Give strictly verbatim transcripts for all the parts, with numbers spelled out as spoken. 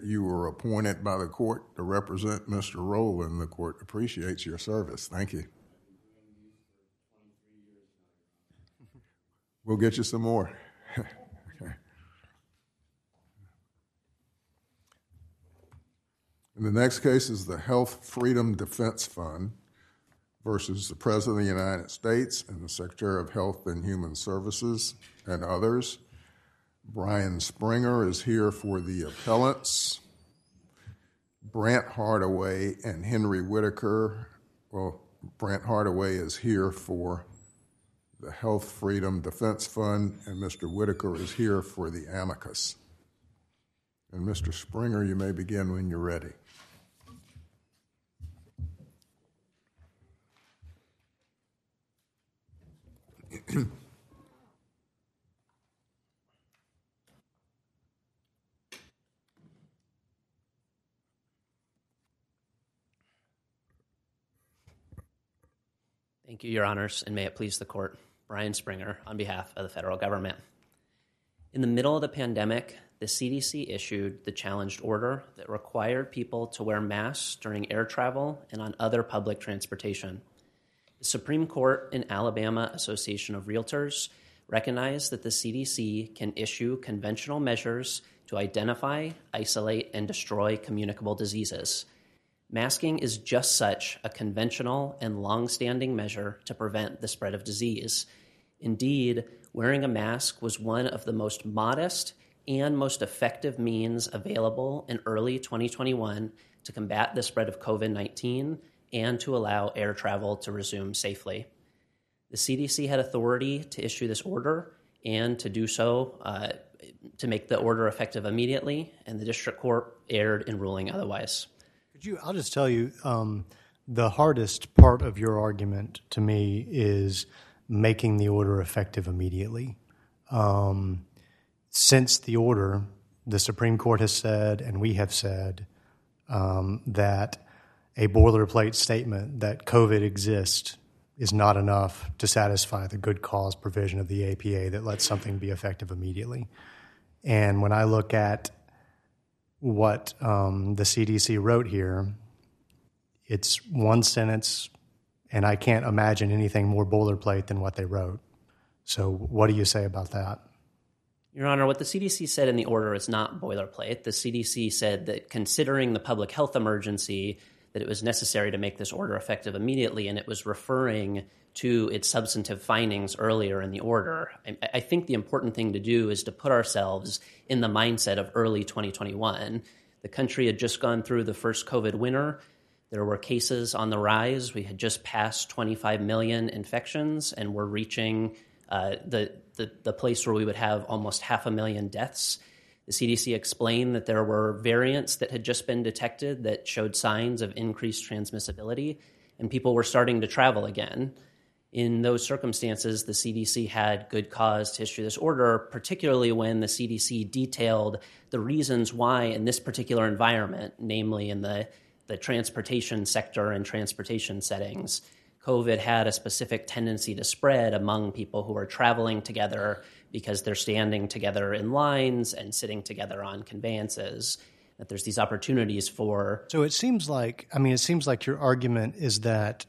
that you were appointed by the court to represent Mister Rowland. The court appreciates your service. Thank you. We'll get you some more. Okay. And the next case is the Health Freedom Defense Fund versus the President of the United States and the Secretary of Health and Human Services and others. Brian Springer is here for the appellants. Brant Hardaway and Henry Whitaker. Well, Brant Hardaway is here for the Health Freedom Defense Fund, and Mister Whitaker is here for the amicus. And Mister Springer, you may begin when you're ready. Thank you, Your Honors, and may it please the Court. Brian Springer on behalf of the federal government. In the middle of the pandemic, the C D C issued the challenged order that required people to wear masks during air travel and on other public transportation. The Supreme Court and Alabama Association of Realtors recognized that the C D C can issue conventional measures to identify, isolate, and destroy communicable diseases. Masking is just such a conventional and long-standing measure to prevent the spread of disease. Indeed, wearing a mask was one of the most modest and most effective means available in early twenty twenty-one to combat the spread of COVID nineteen and to allow air travel to resume safely. The C D C had authority to issue this order and to do so, uh, to make the order effective immediately, and the district court erred in ruling otherwise. Could you, I'll just tell you, um, the hardest part of your argument to me is making the order effective immediately. Um, since the order, the Supreme Court has said, and we have said, um, that a boilerplate statement that COVID exists is not enough to satisfy the good cause provision of the A P A that lets something be effective immediately. And when I look at what um, the C D C wrote here, it's one sentence, and I can't imagine anything more boilerplate than what they wrote. So what do you say about that? Your Honor, what the C D C said in the order is not boilerplate. The C D C said that considering the public health emergency, that it was necessary to make this order effective immediately, and it was referring to its substantive findings earlier in the order. I, I think the important thing to do is to put ourselves in the mindset of early twenty twenty-one. The country had just gone through the first COVID winter. There were cases on the rise. We had just passed twenty-five million infections, and we're reaching uh, the, the, the place where we would have almost half a million deaths. The C D C explained that there were variants that had just been detected that showed signs of increased transmissibility, and people were starting to travel again. In those circumstances, the C D C had good cause to issue this order, particularly when the C D C detailed the reasons why in this particular environment, namely in the, the transportation sector and transportation settings, COVID had a specific tendency to spread among people who are traveling together because they're standing together in lines and sitting together on conveyances, that there's these opportunities for... So it seems like, I mean, it seems like your argument is that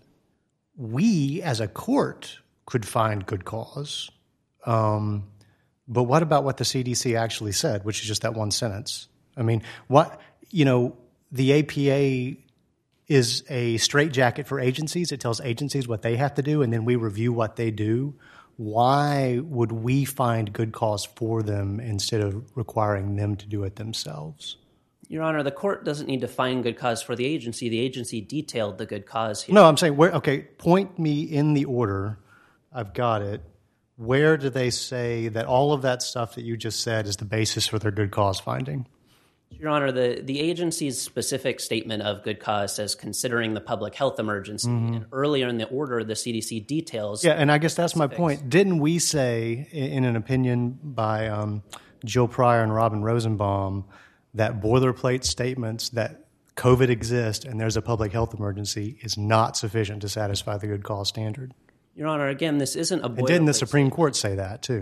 we as a court could find good cause. Um, but what about what the C D C actually said, which is just that one sentence? I mean, what, you know, the A P A is a straitjacket for agencies. It tells agencies what they have to do, and then we review what they do. Why would we find good cause for them instead of requiring them to do it themselves? Your Honor, the court doesn't need to find good cause for the agency. The agency detailed the good cause here. No, I'm saying, where, okay, point me in the order. I've got it. Where do they say that all of that stuff that you just said is the basis for their good cause finding? Your Honor, the, the agency's specific statement of good cause says considering the public health emergency. Mm-hmm. And earlier in the order, the C D C details... Yeah, and I guess that's specifics. My point. Didn't we say, in an opinion by um, Jill Pryor and Robin Rosenbaum, that boilerplate statements that COVID exists and there's a public health emergency is not sufficient to satisfy the good cause standard? Your Honor, again, this isn't a boilerplate. And didn't the Supreme Court say that, too?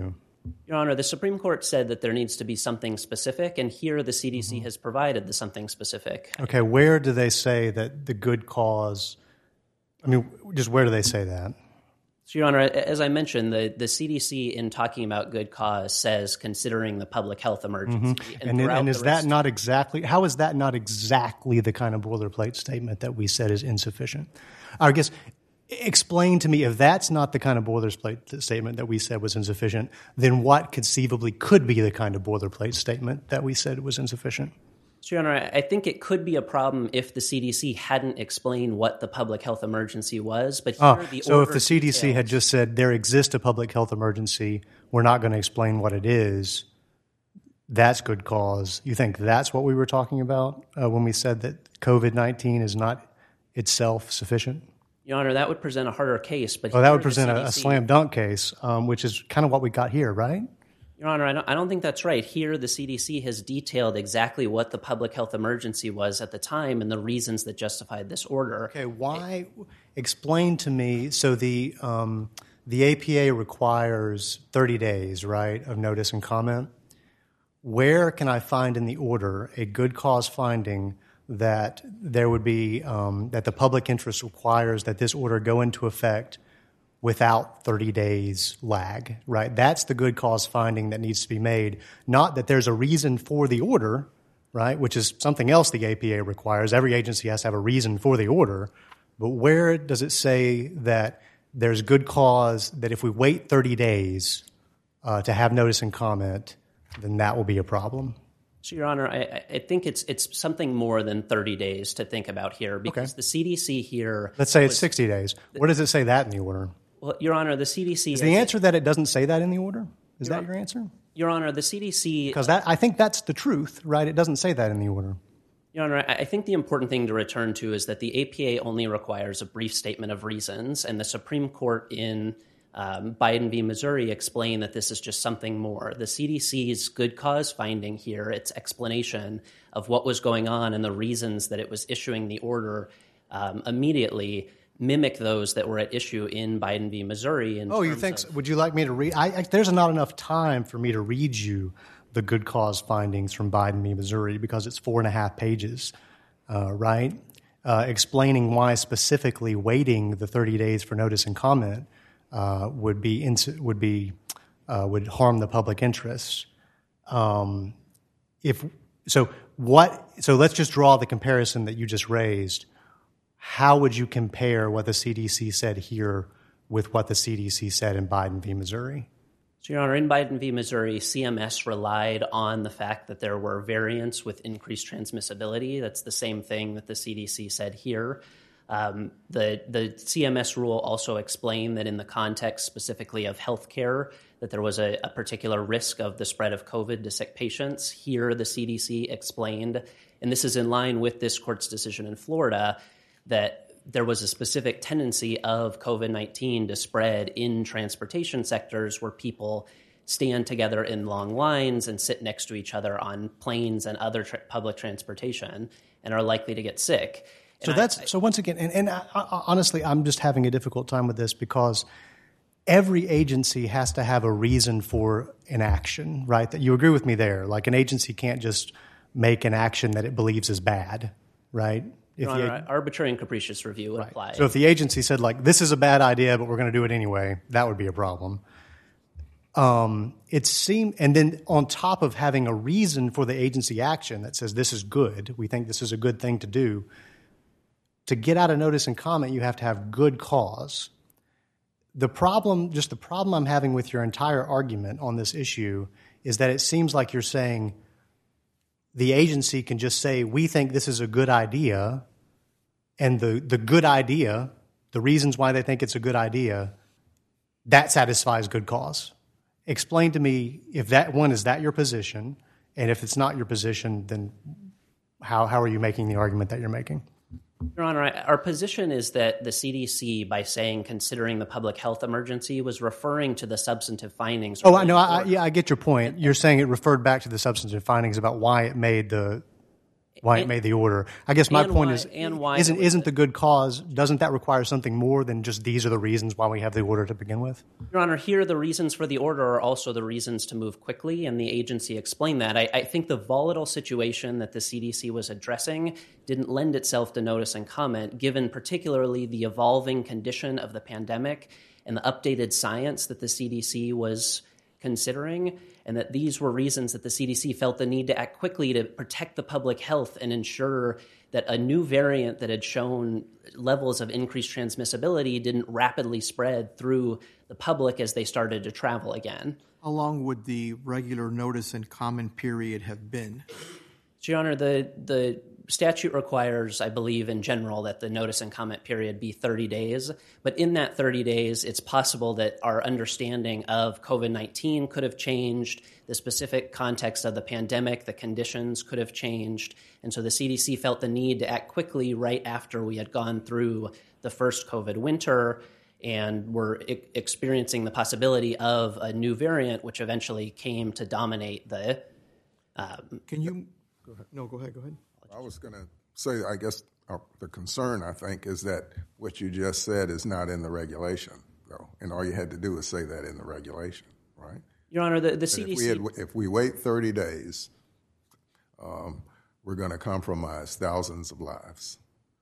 Your Honor, the Supreme Court said that there needs to be something specific, and here the C D C mm-hmm. has provided the something specific. Okay, where do they say that the good cause, I mean, just where do they say that? So, Your Honor, as I mentioned, the, the C D C, in talking about good cause, says considering the public health emergency. Mm-hmm. And, and, and is that not exactly, how is that not exactly the kind of boilerplate statement that we said is insufficient? I guess, explain to me, if that's not the kind of boilerplate statement that we said was insufficient, then what conceivably could be the kind of boilerplate statement that we said was insufficient? So, Your Honor, I think it could be a problem if the C D C hadn't explained what the public health emergency was. But here oh, the so order if the C D C details, had just said there exists a public health emergency, we're not going to explain what it is, that's good cause. You think that's what we were talking about uh, when we said that COVID nineteen is not itself sufficient? Your Honor, that would present a harder case. But well, that would present a, a slam dunk case, um, which is kind of what we got here, right? Your Honor, I don't, I don't think that's right. Here, the C D C has detailed exactly what the public health emergency was at the time and the reasons that justified this order. Okay, why? It, explain to me. So the um, the A P A requires thirty days, right, of notice and comment. Where can I find in the order a good cause finding that there would be um, that the public interest requires that this order go into effect without thirty days lag, right? That's the good cause finding that needs to be made, not that there's a reason for the order, right, which is something else the A P A requires. Every agency has to have a reason for the order. But where does it say that there's good cause that if we wait thirty days uh, to have notice and comment, then that will be a problem? So, Your Honor, I, I think it's it's something more than thirty days to think about here because okay. the C D C here... Let's say was, it's sixty days. Where does it say that in the order? Well, Your Honor, the C D C... Is the answer that it doesn't say that in the order? Is your, that your answer? Your Honor, the C D C... Because that I think that's the truth, right? It doesn't say that in the order. Your Honor, I think the important thing to return to is that the A P A only requires a brief statement of reasons, and the Supreme Court in um, Biden v. Missouri explained that this is just something more. The C D C's good cause finding here, its explanation of what was going on and the reasons that it was issuing the order um, immediately mimic those that were at issue in Biden v. Missouri. In oh, you think of, so? Would you like me to read? I, I, there's not enough time for me to read you the good cause findings from Biden v. Missouri because it's four and a half pages, uh, right? Uh, explaining why specifically waiting the thirty days for notice and comment uh, would be ins- would be uh, would harm the public interest. Um, if so, what? So let's just draw the comparison that you just raised. How would you compare what the C D C said here with what the C D C said in Biden v. Missouri? So, Your Honor, in Biden v. Missouri, C M S relied on the fact that there were variants with increased transmissibility. That's the same thing that the C D C said here. Um, the, the C M S rule also explained that in the context specifically of healthcare, that there was a, a particular risk of the spread of COVID to sick patients. Here, the C D C explained, and this is in line with this court's decision in Florida, that there was a specific tendency of COVID nineteen to spread in transportation sectors where people stand together in long lines and sit next to each other on planes and other tra- public transportation and are likely to get sick. And so that's I, so once again, and, and I, I, honestly, I'm just having a difficult time with this because every agency has to have a reason for an action, right? That you agree with me there. Like an agency can't just make an action that it believes is bad, right? If Your Honor, the, arbitrary and capricious review would right. apply. So if the agency said, like, this is a bad idea, but we're going to do it anyway, that would be a problem. Um, it seemed, and then on top of having a reason for the agency action that says this is good, we think this is a good thing to do, to get out a notice and comment, you have to have good cause. The problem, just the problem I'm having with your entire argument on this issue is that it seems like you're saying the agency can just say, we think this is a good idea, and the, the good idea, the reasons why they think it's a good idea, that satisfies good cause. Explain to me if that, one, is that your position? And if it's not your position, then how, how are you making the argument that you're making? Your Honor, our position is that the C D C, by saying considering the public health emergency, was referring to the substantive findings. Oh, I know. I, yeah, I get your point. You're saying it referred back to the substantive findings about why it made the why it made the order. I guess my and point why- is, and why isn't it was- isn't the good cause, doesn't that require something more than just these are the reasons why we have the order to begin with? Your Honor, here the reasons for the order are also the reasons to move quickly, and the agency explained that. I, I think the volatile situation that the C D C was addressing didn't lend itself to notice and comment, given particularly the evolving condition of the pandemic and the updated science that the C D C was considering, and that these were reasons that the C D C felt the need to act quickly to protect the public health and ensure that a new variant that had shown levels of increased transmissibility didn't rapidly spread through the public as they started to travel again. How long would the regular notice and comment period have been? So, Your Honor, the, the statute requires, I believe, in general, that the notice and comment period be thirty days. But in that thirty days, it's possible that our understanding of COVID nineteen could have changed, the specific context of the pandemic, the conditions could have changed. And so the C D C felt the need to act quickly right after we had gone through the first COVID winter and were e- experiencing the possibility of a new variant, which eventually came to dominate the... Um, Can you? Go ahead. No, go ahead. Go ahead. I was going to say, I guess uh, the concern, I think, is that what you just said is not in the regulation, though. And all you had to do was say that in the regulation, right? Your Honor, the, the And C D C... If we, had, if we wait thirty days, um, we're going to compromise thousands of lives,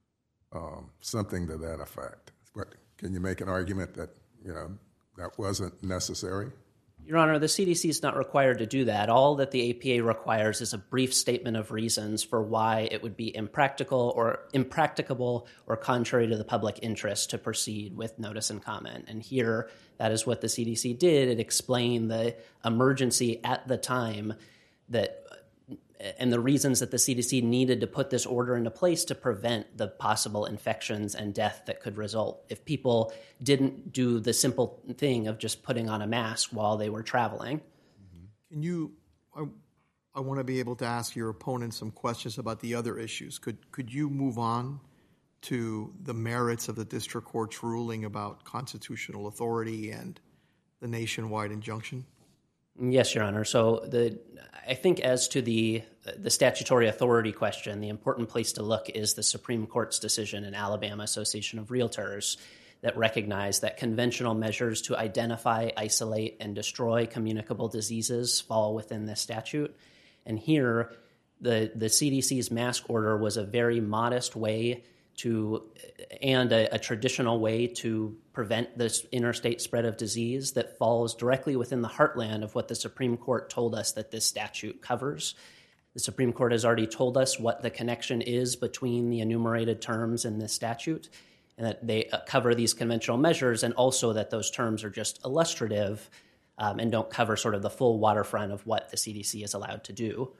um, something to that effect. But can you make an argument that, you know, that wasn't necessary? Your Honor, the C D C is not required to do that. All that the A P A requires is a brief statement of reasons for why it would be impractical or impracticable or contrary to the public interest to proceed with notice and comment. And here, that is what the C D C did. It explained the emergency at the time that and the reasons that the C D C needed to put this order into place to prevent the possible infections and death that could result if people didn't do the simple thing of just putting on a mask while they were traveling. Can you? I, I want to be able to ask your opponent some questions about the other issues. Could could you move on to the merits of the district court's ruling about constitutional authority and the nationwide injunction? Yes, Your Honor. So the I think as to the the statutory authority question, the important place to look is the Supreme Court's decision in Alabama Association of Realtors that recognized that conventional measures to identify, isolate, and destroy communicable diseases fall within this statute. And here, the, the C D C's mask order was a very modest way to, and a, a traditional way to prevent this interstate spread of disease that falls directly within the heartland of what the Supreme Court told us that this statute covers. The Supreme Court has already told us what the connection is between the enumerated terms in this statute, and that they cover these conventional measures, and also that those terms are just illustrative um, and don't cover sort of the full waterfront of what the C D C is allowed to do.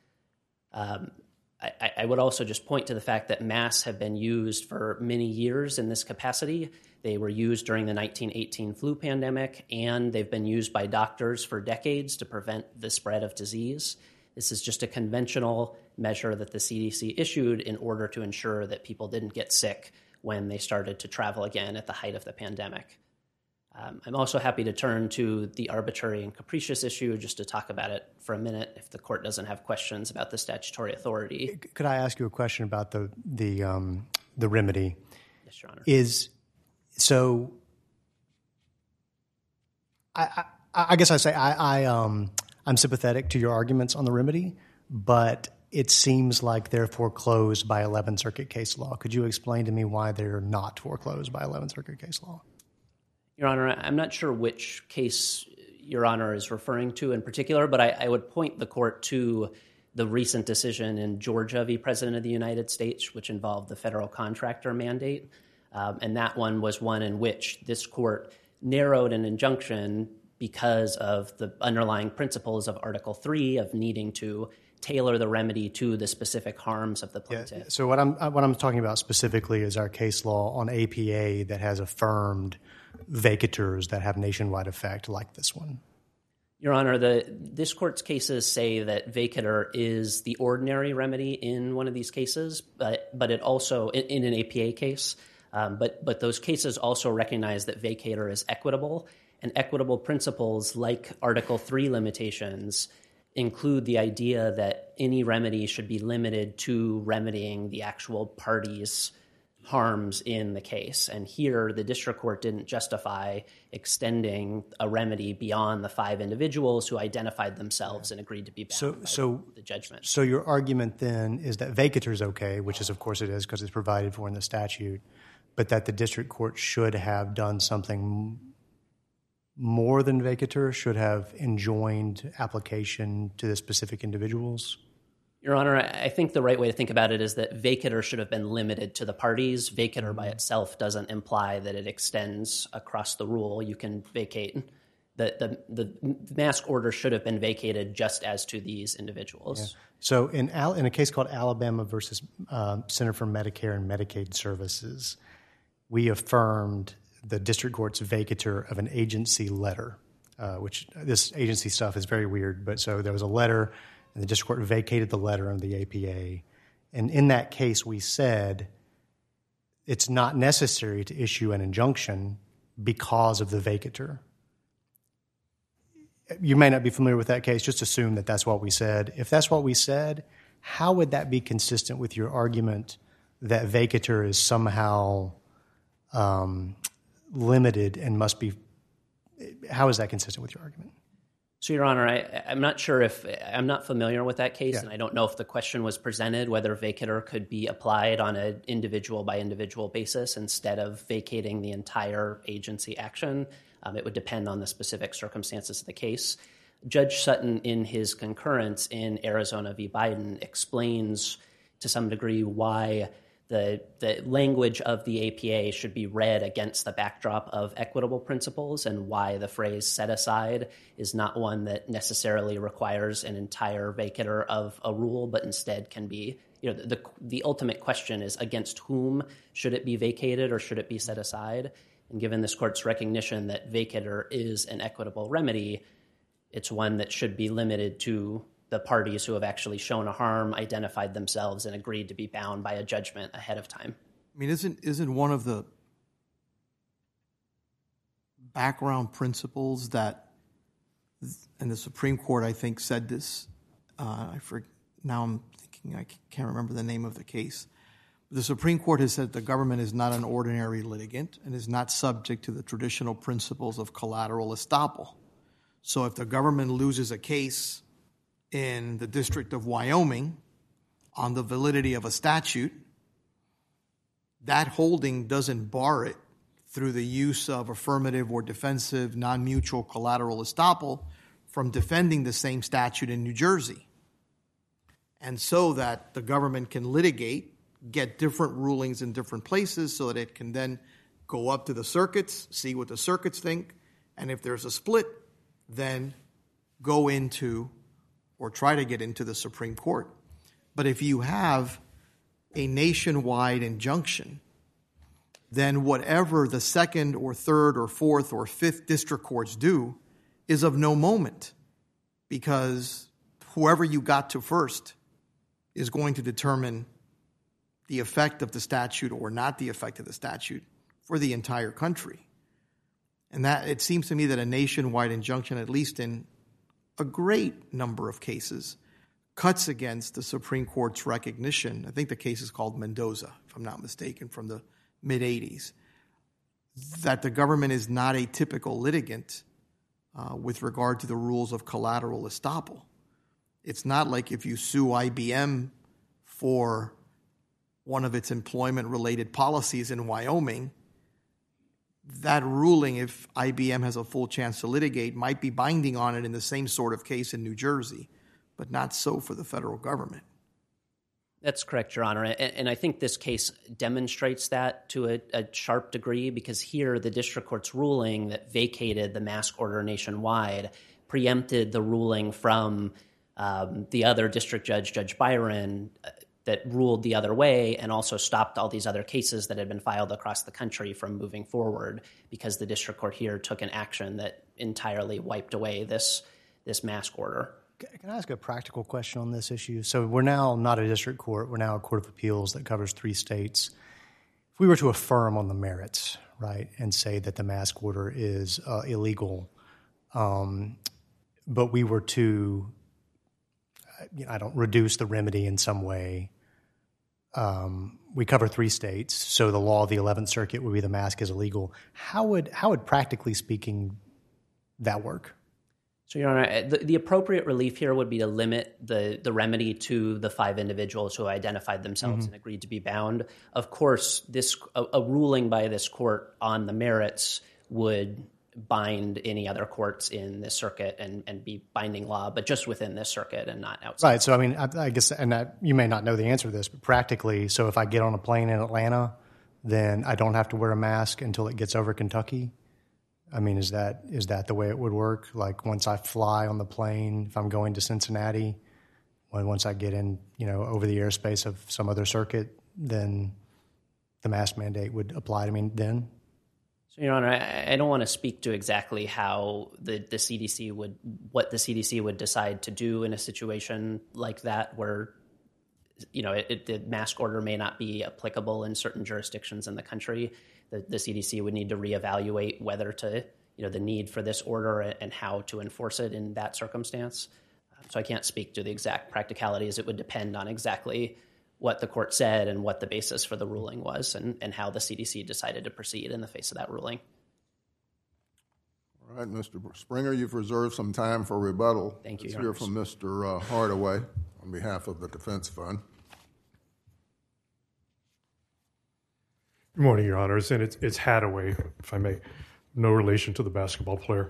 Um, I, I would also just point to the fact that masks have been used for many years in this capacity. They were used during the nineteen eighteen flu pandemic, and they've been used by doctors for decades to prevent the spread of disease. This is just a conventional measure that the C D C issued in order to ensure that people didn't get sick when they started to travel again at the height of the pandemic. Um, I'm also happy to turn to the arbitrary and capricious issue just to talk about it for a minute if the court doesn't have questions about the statutory authority. Could I ask you a question about the the um, the remedy? Yes, Your Honor. Is so. I, I, I guess I say I, I um I'm sympathetic to your arguments on the remedy, but it seems like they're foreclosed by eleventh Circuit case law. Could you explain to me why they're not foreclosed by eleventh Circuit case law? Your Honor, I'm not sure which case Your Honor is referring to in particular, but I, I would point the court to the recent decision in Georgia v. President of the United States, which involved the federal contractor mandate. Um, and that one was one in which this court narrowed an injunction because of the underlying principles of Article three of needing to tailor the remedy to the specific harms of the plaintiff. Yeah, so what I'm what I'm talking about specifically is our case law on A P A that has affirmed vacatures that have nationwide effect like this one. Your Honor, the this court's cases say that vacatur is the ordinary remedy in one of these cases, but but it also in, in an A P A case. Um, but but those cases also recognize that vacatur is equitable, and equitable principles like Article three limitations include the idea that any remedy should be limited to remedying the actual parties' harms in the case. And here, the district court didn't justify extending a remedy beyond the five individuals who identified themselves and agreed to be bound So, by so the judgment. So your argument then is that vacatur is okay, which is of course it is because it's provided for in the statute, but that the district court should have done something more than vacatur, should have enjoined application to the specific individuals? Your Honor, I think the right way to think about it is that vacatur should have been limited to the parties. Vacatur by itself doesn't imply that it extends across the rule. You can vacate. The, the, the mask order should have been vacated just as to these individuals. Yeah. So in, Al- in a case called Alabama versus uh, Center for Medicare and Medicaid Services, we affirmed the district court's vacatur of an agency letter, uh, which this agency stuff is very weird. But so there was a letter, and the district court vacated the letter of the A P A. And in that case, we said it's not necessary to issue an injunction because of the vacatur. You may not be familiar with that case. Just assume that that's what we said. If that's what we said, how would that be consistent with your argument that vacatur is somehow um, limited and must be – how is that consistent with your argument? So, Your Honor, I, I'm not sure if – I'm not familiar with that case, Yeah. and I don't know if the question was presented whether vacatur could be applied on an individual-by-individual basis instead of vacating the entire agency action. Um, it would depend on the specific circumstances of the case. Judge Sutton, in his concurrence in Arizona v. Biden, explains to some degree why the, the language of the A P A should be read against the backdrop of equitable principles and why the phrase set aside is not one that necessarily requires an entire vacatur of a rule, but instead can be, you know, the, the ultimate question is against whom should it be vacated or should it be set aside? And given this court's recognition that vacatur is an equitable remedy, it's one that should be limited to the parties who have actually shown a harm, identified themselves, and agreed to be bound by a judgment ahead of time. I mean, isn't isn't one of the background principles that, and the Supreme Court, I think, said this. Uh, I for, now I'm thinking I can't remember the name of the case. The Supreme Court has said the government is not an ordinary litigant and is not subject to the traditional principles of collateral estoppel. So if the government loses a case in the District of Wyoming on the validity of a statute, that holding doesn't bar it through the use of affirmative or defensive non-mutual collateral estoppel from defending the same statute in New Jersey. And so that the government can litigate, get different rulings in different places so that it can then go up to the circuits, see what the circuits think, and if there's a split, then go into or try to get into the Supreme Court. But if you have a nationwide injunction, then whatever the second or third or fourth or fifth district courts do is of no moment, because whoever you got to first is going to determine the effect of the statute or not the effect of the statute for the entire country. And that it seems to me that a nationwide injunction, at least in a great number of cases, cuts against the Supreme Court's recognition. I think the case is called Mendoza, if I'm not mistaken, from the mid-eighties, that the government is not a typical litigant uh, with regard to the rules of collateral estoppel. It's not like if you sue I B M for one of its employment-related policies in Wyoming, that ruling, if I B M has a full chance to litigate, might be binding on it in the same sort of case in New Jersey, but not so for the federal government. That's correct, Your Honor. And, and I think this case demonstrates that to a, a sharp degree, because here the district court's ruling that vacated the mask order nationwide preempted the ruling from um, the other district judge, Judge Byron, uh, that ruled the other way, and also stopped all these other cases that had been filed across the country from moving forward, because the district court here took an action that entirely wiped away this, this mask order. Can I ask a practical question on this issue? So we're now not a district court. We're now a court of appeals that covers three states. If we were to affirm on the merits, right, and say that the mask order is uh, illegal, um, but we were to you know, I don't reduce the remedy in some way. Um, we cover three states, so the law of the eleventh Circuit would be the mask is illegal. How would how would practically speaking that work? So, Your Honor, the, the appropriate relief here would be to limit the, the remedy to the five individuals who identified themselves mm-hmm. and agreed to be bound. Of course, this a, a ruling by this court on the merits would bind any other courts in this circuit and, and be binding law, but just within this circuit and not outside. Right. So, I mean, I, I guess, and I, you may not know the answer to this, but practically, so if I get on a plane in Atlanta, then I don't have to wear a mask until it gets over Kentucky? I mean, is that is that the way it would work? Like once I fly on the plane, if I'm going to Cincinnati, when once I get in, you know, over the airspace of some other circuit, then the mask mandate would apply to me then? So, Your Honor, I, I don't want to speak to exactly how the, the C D C would, what the C D C would decide to do in a situation like that where, you know, it, it, the mask order may not be applicable in certain jurisdictions in the country. The, the C D C would need to reevaluate whether to, you know, the need for this order and how to enforce it in that circumstance. So I can't speak to the exact practicalities. It would depend on exactly what the court said and what the basis for the ruling was and, and how the C D C decided to proceed in the face of that ruling. All right, Mister Springer, you've reserved some time for rebuttal. Thank you, Let's Your hear Honors. from Mister Uh, Hardaway on behalf of the Defense Fund. Good morning, Your Honors, and it's, it's Hadaway, if I may. No relation to the basketball player.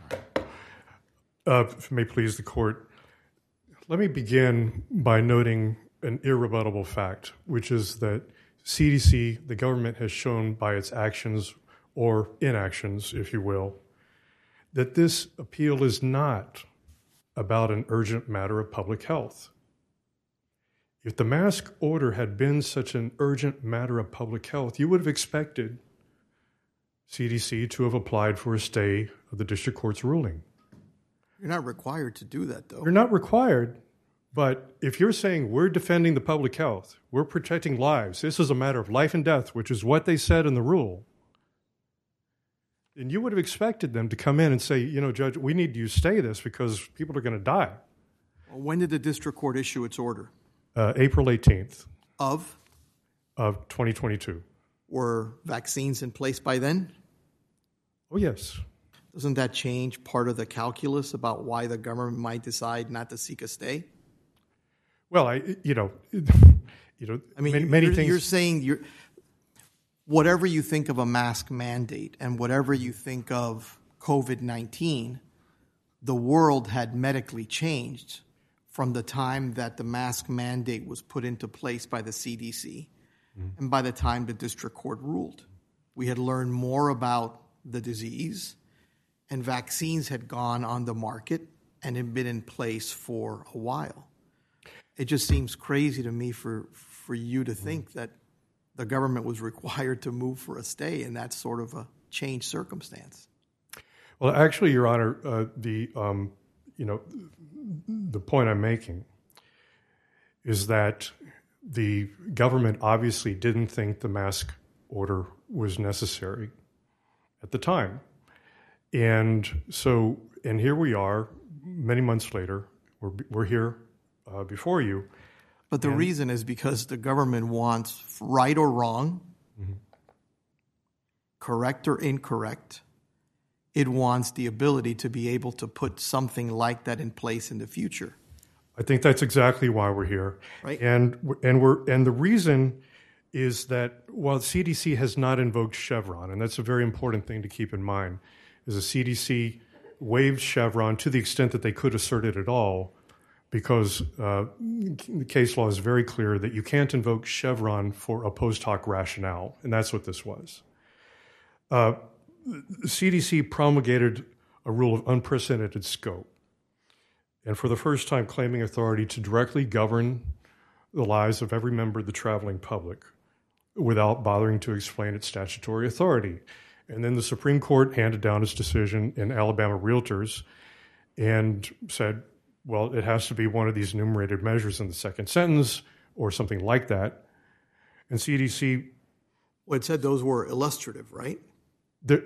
Uh, if it may please the court, let me begin by noting an irrebuttable fact, which is that C D C, the government, has shown by its actions or inactions, if you will, that this appeal is not about an urgent matter of public health. If the mask order had been such an urgent matter of public health, you would have expected C D C to have applied for a stay of the district court's ruling. You're not required to do that, though. You're not required, but if you're saying we're defending the public health, we're protecting lives, this is a matter of life and death, which is what they said in the rule, then you would have expected them to come in and say, you know, Judge, we need you to stay this because people are going to die. Well, when did the district court issue its order? Uh, April eighteenth Of? of twenty twenty-two. Were vaccines in place by then? Oh, yes. Doesn't that change part of the calculus about why the government might decide not to seek a stay? Well, I, you know, you know, I mean, many, you're, many things. You're saying you're, whatever you think of a mask mandate and whatever you think of COVID nineteen, the world had medically changed from the time that the mask mandate was put into place by the C D C mm-hmm. and by the time the district court ruled. We had learned more about the disease, and vaccines had gone on the market and had been in place for a while. It just seems crazy to me for, for you to think that the government was required to move for a stay in that sort of a changed circumstance. Well, actually, Your Honor, uh, the um, you know, the point I'm making is that the government obviously didn't think the mask order was necessary at the time. And so, and here we are, many months later, we're, we're here uh, before you. But the and, reason is because the government wants, right or wrong, mm-hmm. correct or incorrect, it wants the ability to be able to put something like that in place in the future. I think that's exactly why we're here. Right. And and we're and the reason is that while the C D C has not invoked Chevron, and that's a very important thing to keep in mind, is the C D C waived Chevron to the extent that they could assert it at all, because uh, the case law is very clear that you can't invoke Chevron for a post hoc rationale, and that's what this was. Uh, the C D C promulgated a rule of unprecedented scope, and for the first time claiming authority to directly govern the lives of every member of the traveling public without bothering to explain its statutory authority. And then the Supreme Court handed down its decision in Alabama Realtors and said, well, it has to be one of these enumerated measures in the second sentence or something like that. And C D C... Well, it said those were illustrative, right? The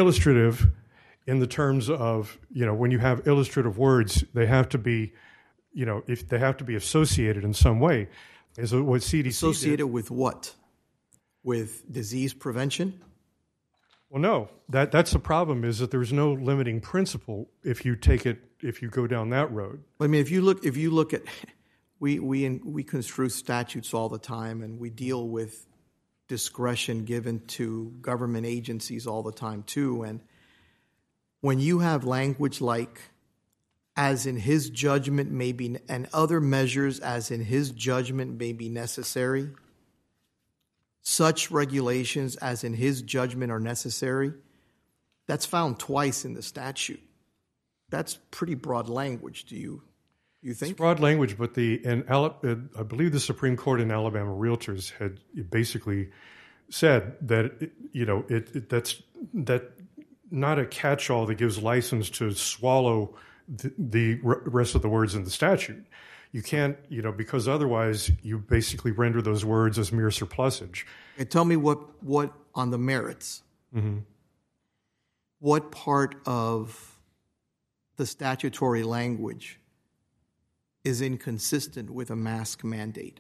illustrative in the terms of, you know, when you have illustrative words, they have to be, you know, if they have to be associated in some way. Is what C D C Associated did. with what? With disease prevention? Well, no. That that's the problem. Is that there's no limiting principle if you take it if you go down that road. I mean, if you look, if you look at, we we we construe statutes all the time, and we deal with discretion given to government agencies all the time too. And when you have language like, as in his judgment may be, and other measures as in his judgment may be necessary, such regulations as in his judgment are necessary, that's found twice in the statute. That's pretty broad language, do you you think? It's broad language, but the in Ala- I believe the Supreme Court in Alabama Realtors had basically said that, you know, it, it that's that not a catch-all that gives license to swallow the, the rest of the words in the statute. You can't, you know, because otherwise you basically render those words as mere surplusage. Okay, tell me what, what on the merits, Mm-hmm. what part of the statutory language is inconsistent with a mask mandate?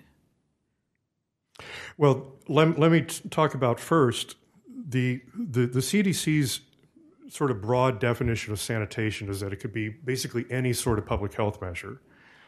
Well, let, let me t- talk about first the, the the C D C's sort of broad definition of sanitation is that it could be basically any sort of public health measure.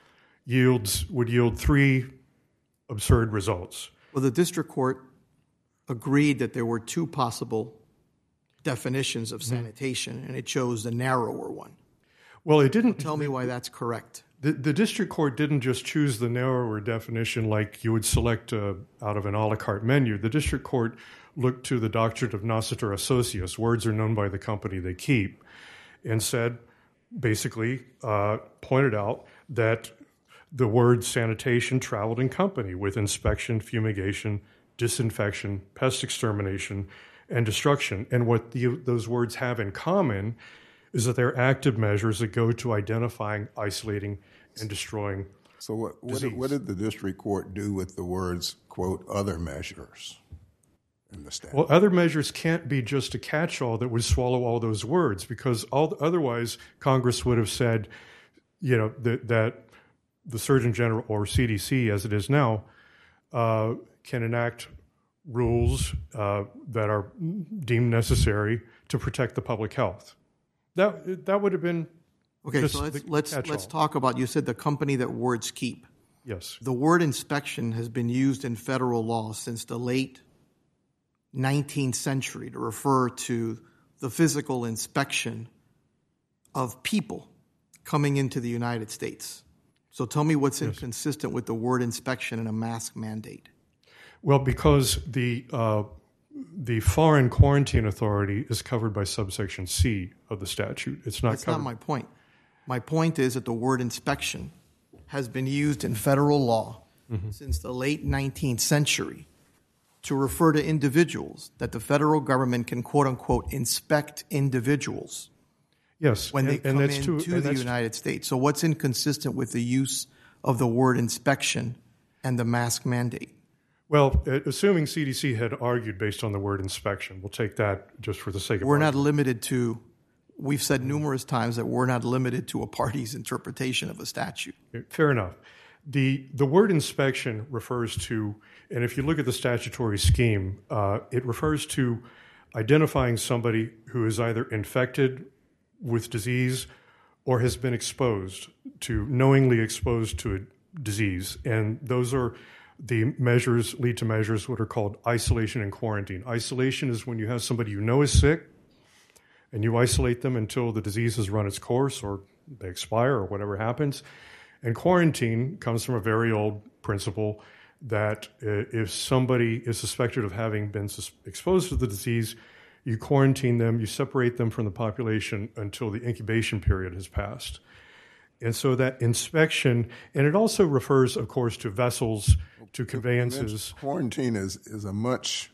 Yields would yield three absurd results. Well, the district court agreed that there were two possible definitions of sanitation, and it chose the narrower one. Well, it didn't. Tell me why that's correct. The, the district court didn't just choose the narrower definition like you would select uh, out of an a la carte menu. The district court looked to the doctrine of Noscitur Associus, words are known by the company they keep, and said, basically, uh, pointed out that the word sanitation traveled in company with inspection, fumigation, disinfection, pest extermination, and destruction. And what the, those words have in common is that they're active measures that go to identifying, isolating, and destroying. So what, what, did, what did the district court do with the words, quote, other measures in the statute? Well, other measures can't be just a catch-all that would swallow all those words, because all, otherwise Congress would have said, you know, that, that the Surgeon General, or C D C as it is now, uh, can enact rules uh, that are deemed necessary to protect the public health. That that would have been Okay, just so let's the let's catch-all. let's talk about, you said the company that words keep. Yes. The word inspection has been used in federal law since the late nineteenth century to refer to the physical inspection of people coming into the United States. So tell me what's Yes. inconsistent with the word inspection and a mask mandate. Well, because the uh, the Foreign Quarantine Authority is covered by subsection C of the statute. It's not That's covered. not my point. My point is that the word inspection has been used in federal law Mm-hmm. since the late nineteenth century to refer to individuals, that the federal government can, quote unquote, inspect individuals Yes, when they and, come and that's into too, and the that's- United States. So what's inconsistent with the use of the word inspection and the mask mandate? Well, uh, assuming C D C had argued based on the word inspection, we'll take that just for the sake of We're not argument. limited to, we've said numerous times that we're not limited to a party's interpretation of a statute. Fair enough. The the word inspection refers to, and if you look at the statutory scheme, uh, it refers to identifying somebody who is either infected with disease or has been exposed to, knowingly exposed to a disease. And those are the measures, lead to measures what are called isolation and quarantine. Isolation is when you have somebody you know is sick and you isolate them until the disease has run its course or they expire or whatever happens. And quarantine comes from a very old principle that uh, if somebody is suspected of having been sus- exposed to the disease, you quarantine them, you separate them from the population until the incubation period has passed. And so that inspection, and it also refers, of course, to vessels, to conveyances. Quarantine is, is a much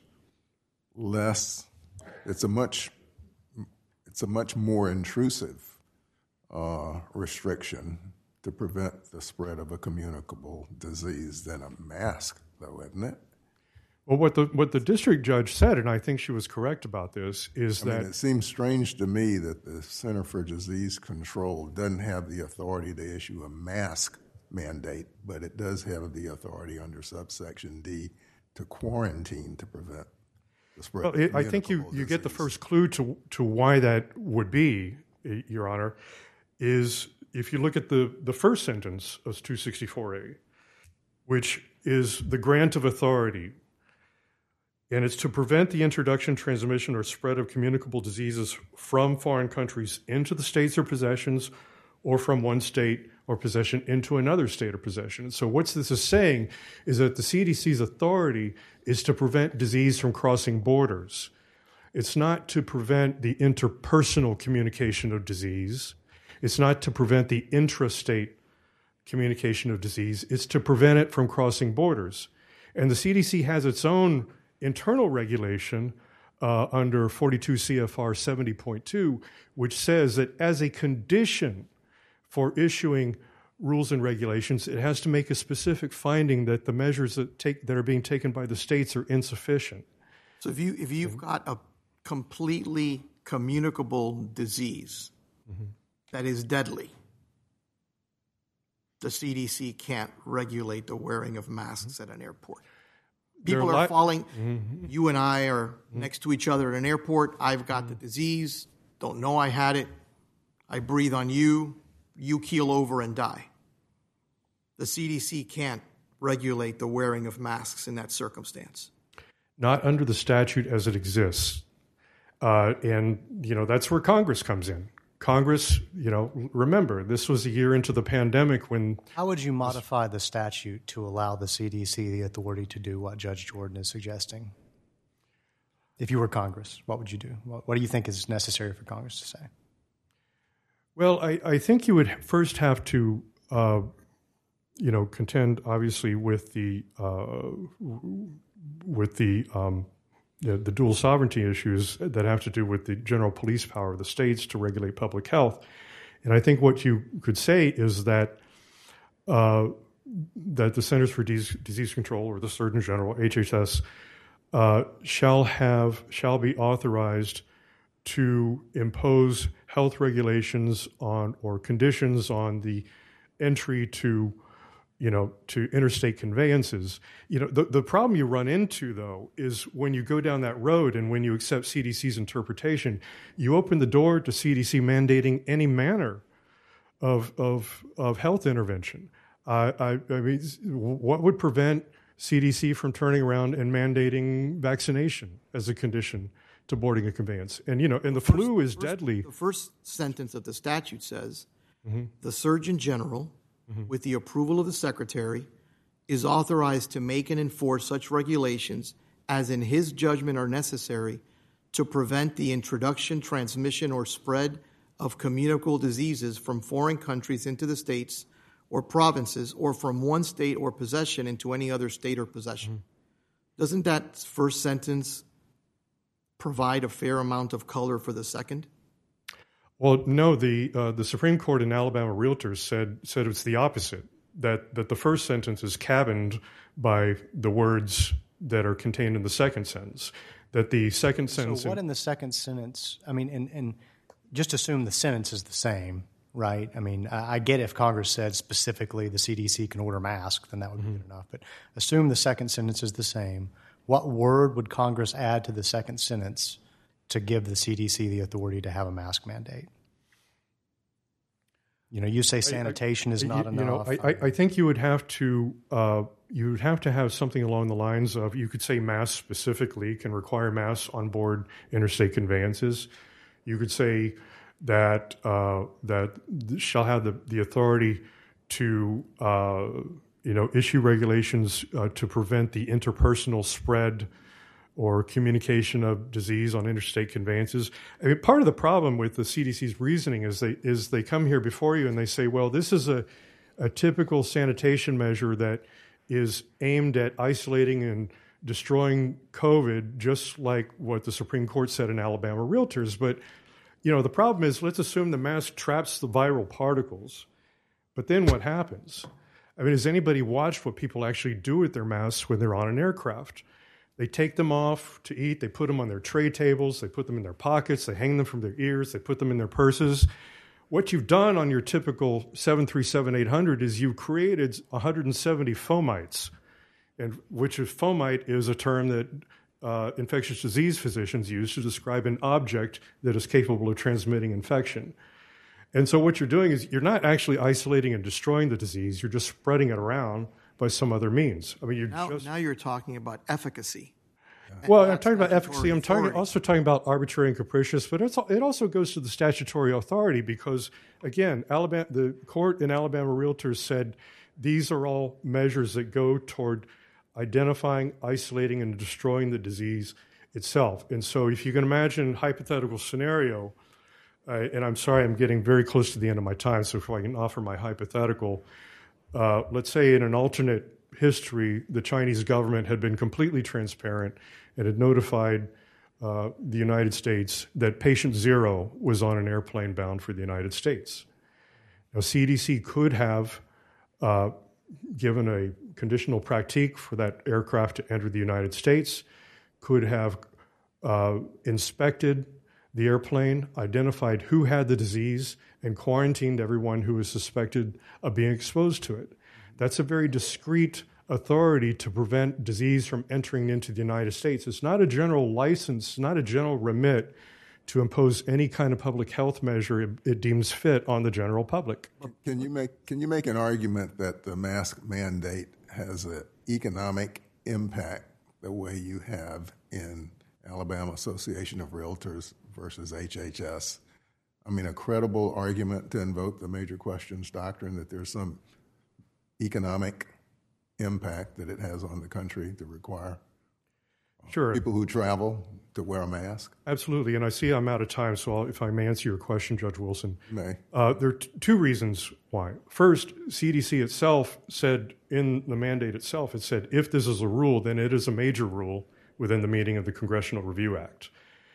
less, it's a much, it's a much more intrusive uh, restriction to prevent the spread of a communicable disease than a mask, though, isn't it? Well, what the what the district judge said, and I think she was correct about this, is I that mean, it seems strange to me that the Center for Disease Control doesn't have the authority to issue a mask mandate, but it does have the authority under subsection D to quarantine to prevent the spread. Well, it, I think you, you get the first clue to, to why that would be, Your Honor, is if you look at the, the first sentence of two sixty-four A, which is the grant of authority, and it's to prevent the introduction, transmission, or spread of communicable diseases from foreign countries into the states or possessions, or from one state or possession into another state or possession. So what this is saying is that the C D C's authority is to prevent disease from crossing borders. It's not to prevent the interpersonal communication of disease. It's not to prevent the intrastate communication of disease. It's to prevent it from crossing borders. And the C D C has its own internal regulation uh, under forty-two C F R seventy point two, which says that as a condition for issuing rules and regulations, it has to make a specific finding that the measures that take that are being taken by the states are insufficient. So if you if you've got a completely communicable disease mm-hmm. that is deadly, the C D C can't regulate the wearing of masks mm-hmm. at an airport. People are, are falling. Mm-hmm. You and I are mm-hmm. next to each other at an airport. I've got mm-hmm. the disease. Don't know I had it. I breathe on you. You keel over and die. The C D C can't regulate the wearing of masks in that circumstance. Not under the statute as it exists. Uh, and, you know, that's where Congress comes in. Congress, you know, remember, this was a year into the pandemic when... How would you modify the statute to allow the C D C the authority to do what Judge Jordan is suggesting? If you were Congress, what would you do? What, what do you think is necessary for Congress to say? Well, I, I think you would first have to, uh, you know, contend obviously with the uh, with the, um, the the dual sovereignty issues that have to do with the general police power of the states to regulate public health. And I think what you could say is that uh, that the Centers for Disease, Disease Control, or the Surgeon General, H H S, uh, shall have shall be authorized to impose health regulations on or conditions on the entry to, you know, to interstate conveyances. You know, the, the problem you run into, though, is when you go down that road and when you accept C D C's interpretation, you open the door to C D C mandating any manner of of, of health intervention. Uh, I, I mean, what would prevent C D C from turning around and mandating vaccination as a condition to boarding a conveyance? And, you know, and the first, flu is first, deadly. The first sentence of the statute says, mm-hmm. the Surgeon General, mm-hmm. with the approval of the Secretary, is authorized to make and enforce such regulations as in his judgment are necessary to prevent the introduction, transmission, or spread of communicable diseases from foreign countries into the states or provinces, or from one state or possession into any other state or possession. Mm-hmm. Doesn't that first sentence provide a fair amount of color for the second? Well, no. The uh, the Supreme Court in Alabama Realtors said said it's the opposite. That that the first sentence is cabined by the words that are contained in the second sentence. That the second sentence. So what in the second sentence? I mean, and and just assume the sentence is the same, right? I mean, I, I get if Congress said specifically the C D C can order masks, then that would be mm-hmm. good enough. But assume the second sentence is the same. What word would Congress add to the second sentence to give the C D C the authority to have a mask mandate? You know, you say sanitation I, I, is not you, enough. You know, I, I think you would have to uh, you would have to have something along the lines of, you could say masks specifically can require masks on board interstate conveyances. You could say that uh, that shall have the, the authority to uh, you know, issue regulations uh, to prevent the interpersonal spread or communication of disease on interstate conveyances. I mean, part of the problem with the C D C's reasoning is they is they come here before you and they say, well, this is a, a typical sanitation measure that is aimed at isolating and destroying COVID, just like what the Supreme Court said in Alabama Realtors. But, you know, the problem is, let's assume the mask traps the viral particles. But then what happens? I mean, has anybody watched what people actually do with their masks when they're on an aircraft? They take them off to eat. They put them on their tray tables. They put them in their pockets. They hang them from their ears. They put them in their purses. what you've done on your typical seven thirty-seven eight hundred is you've created one hundred seventy fomites, and which is fomite is a term that uh, infectious disease physicians use to describe an object that is capable of transmitting infection. And so what you're doing is you're not actually isolating and destroying the disease, you're just spreading it around by some other means. I mean, you're Now, just... now you're talking about efficacy. Well, And I'm talking about statutory efficacy. I'm talking, authority. also talking about arbitrary and capricious, but it's, it also goes to the statutory authority because, again, Alabama, the court in Alabama Realtors said these are all measures that go toward identifying, isolating, and destroying the disease itself. And so if you can imagine a hypothetical scenario, uh, and I'm sorry, I'm getting very close to the end of my time, so if I can offer my hypothetical, uh, let's say in an alternate history, the Chinese government had been completely transparent and had notified uh, the United States that patient zero was on an airplane bound for the United States. Now, C D C could have uh, given a conditional pratique for that aircraft to enter the United States, could have uh, inspected the airplane, identified who had the disease, and quarantined everyone who was suspected of being exposed to it. That's a very discrete authority to prevent disease from entering into the United States. It's not a general license, not a general remit to impose any kind of public health measure it, it deems fit on the general public. Can you make can you make an argument that the mask mandate has an economic impact the way you have in Alabama Association of Realtors versus H H S? I mean, a credible argument to invoke the major questions doctrine that there's some economic impact that it has on the country to require Sure. people who travel to wear a mask? Absolutely. And I see I'm out of time, so I'll, if I may answer your question, Judge Wilson. You may. Uh, there are t- two reasons why. First, C D C itself said in the mandate itself, it said if this is a rule, then it is a major rule within the meaning of the Congressional Review Act.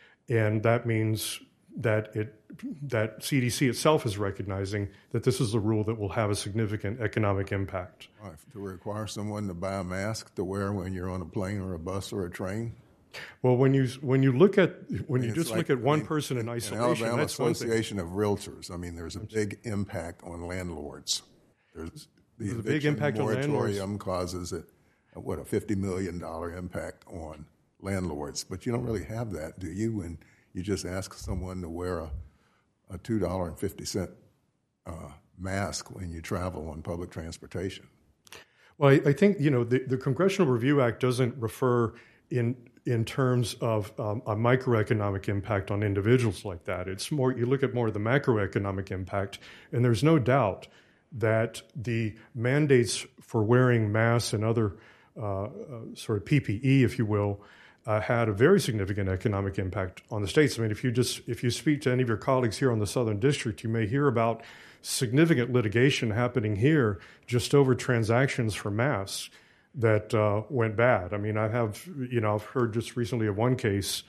And that means that it that C D C itself is recognizing that this is a rule that will have a significant economic impact. Right, to require someone to buy a mask to wear when you're on a plane or a bus or a train? Well, when you when you look at when you It's just like- look at one I mean, person in in isolation, Alabama that's one thing. Association of Realtors, I mean, there's a big impact on landlords. There's the There's a big eviction impact on moratorium causes it, uh, what, a fifty million dollars impact on landlords. But you don't really have that, do you, when you just ask someone to wear a, a two dollars and fifty cents uh, mask when you travel on public transportation? Well, I, I think, you know, the, the Congressional Review Act doesn't refer in in terms of um, a microeconomic impact on individuals like that. It's more, you look at more of the macroeconomic impact, and there's no doubt that the mandates for wearing masks and other uh, uh, sort of P P E, if you will, uh, had a very significant economic impact on the states. I mean, if you just if you speak to any of your colleagues here on the Southern District, you may hear about significant litigation happening here just over transactions for masks that uh, went bad. I mean, I have, you know, I've heard just recently of one case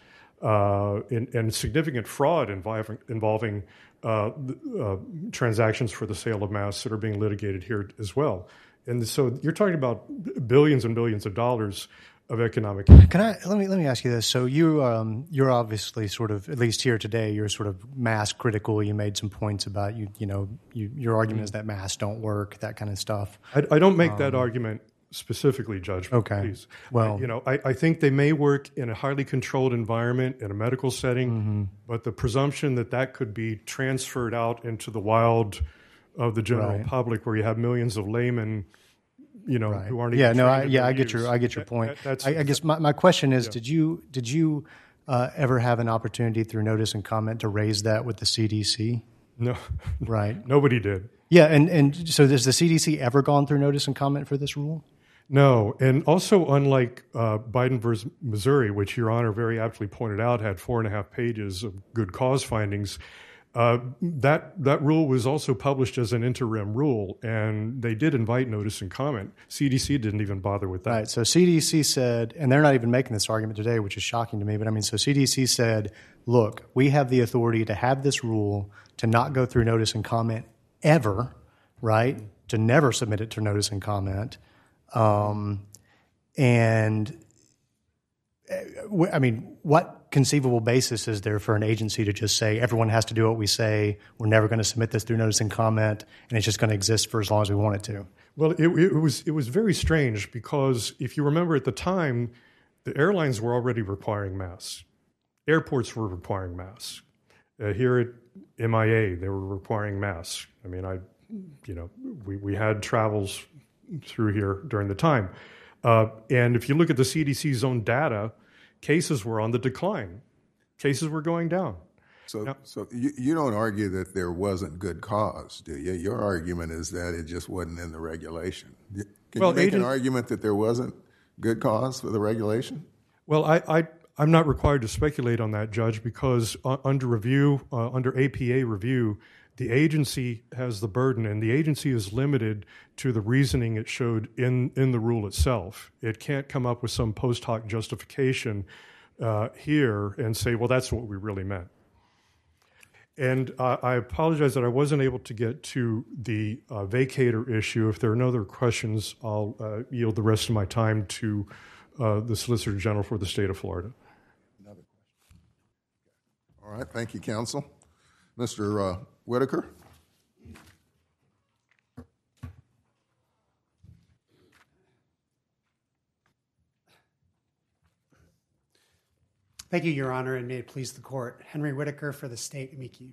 uh, in, and significant fraud involving, involving uh, uh, transactions for the sale of masks that are being litigated here as well. And so you're talking about billions and billions of dollars of economic. Can I let me let me ask you this? So you um, you're obviously sort of, at least here today, you're sort of mask critical. You made some points about you you know you, your argument is that masks don't work, that kind of stuff. I, I don't make um, that argument specifically, Judge. Okay. Please. Well, I, you know, I, I think they may work in a highly controlled environment in a medical setting, mm-hmm. but the presumption that that could be transferred out into the wild of the general right. public, where you have millions of laymen, you know, right. who aren't yeah, even no, trained I, in yeah, their I get use. your, I get your point. That, that's, I, I guess my, my question is, yeah. did you, did you uh, ever have an opportunity through notice and comment to raise that with the C D C? No, right. Nobody did. Yeah, and and so has the C D C ever gone through notice and comment for this rule? No, and also unlike uh, Biden versus Missouri, which Your Honor very aptly pointed out had four and a half pages of good cause findings, uh, that that rule was also published as an interim rule, and they did invite notice and comment. C D C didn't even bother with that. Right, so C D C said, and they're not even making this argument today, which is shocking to me, but I mean, so C D C said, look, we have the authority to have this rule to not go through notice and comment ever, right, to never submit it to notice and comment. Um, and I mean, what conceivable basis is there for an agency to just say everyone has to do what we say, we're never going to submit this through notice and comment, and it's just going to exist for as long as we want it to? Well, it, it was it was very strange because if you remember at the time, the airlines were already requiring masks. Airports were requiring masks. Uh, here at M I A, they were requiring masks. I mean, I, you know, we, we had travels through here during the time. Uh, and if you look at the C D C's own data, cases were on the decline. Cases were going down. So, now, so you, you don't argue that there wasn't good cause, do you? Your argument is that it just wasn't in the regulation. Can well, you make agent, an argument that there wasn't good cause for the regulation? Well, I, I, I'm not required to speculate on that, Judge, because uh, under review, uh, under A P A review, the agency has the burden, and the agency is limited to the reasoning it showed in, in the rule itself. It can't come up with some post hoc justification uh, here and say, well, that's what we really meant. And uh, I apologize that I wasn't able to get to the uh, vacator issue. If there are no other questions, I'll uh, yield the rest of my time to uh, the Solicitor General for the state of Florida. Another question. All right. Thank you, counsel. Mister Uh, Whitaker. Thank you, Your Honor, and may it please the court. Henry Whitaker for the state amici.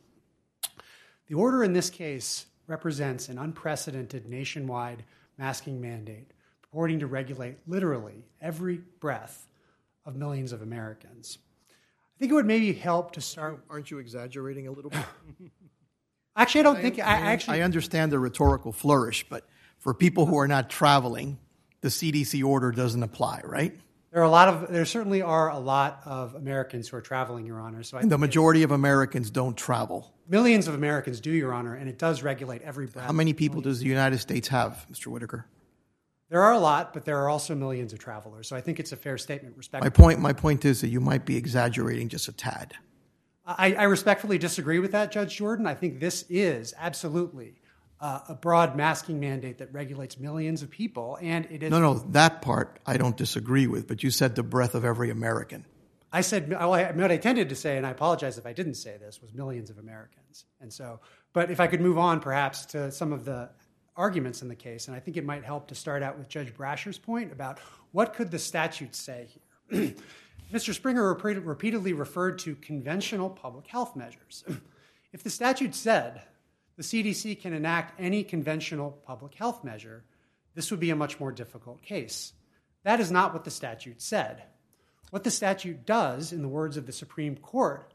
The order in this case represents an unprecedented nationwide masking mandate purporting to regulate literally every breath of millions of Americans. I think it would maybe help to start. Aren't you exaggerating a little bit? Actually, I don't I, think. I, I, actually, I understand the rhetorical flourish, but for people who are not traveling, the C D C order doesn't apply, right? There are a lot of. There certainly are a lot of Americans who are traveling, Your Honor. So I And the think majority of Americans don't travel. millions of Americans do, Your Honor, and it does regulate every breath. How many people does the United States have, Mister Whitaker? There are a lot, but there are also millions of travelers. So I think it's a fair statement. Respect. My point, my point is that you might be exaggerating just a tad. I, I respectfully disagree with that, Judge Jordan. I think this is absolutely uh, a broad masking mandate that regulates millions of people, and it is. No, no, that part I don't disagree with, but you said the breath of every American. I said well, I, what I tended to say, and I apologize if I didn't say this, was millions of Americans. And so, but if I could move on perhaps to some of the arguments in the case, and I think it might help to start out with Judge Brasher's point about what could the statute say here. Mister Springer repeatedly referred to conventional public health measures. If the statute said the C D C can enact any conventional public health measure, this would be a much more difficult case. That is not what the statute said. What the statute does, in the words of the Supreme Court,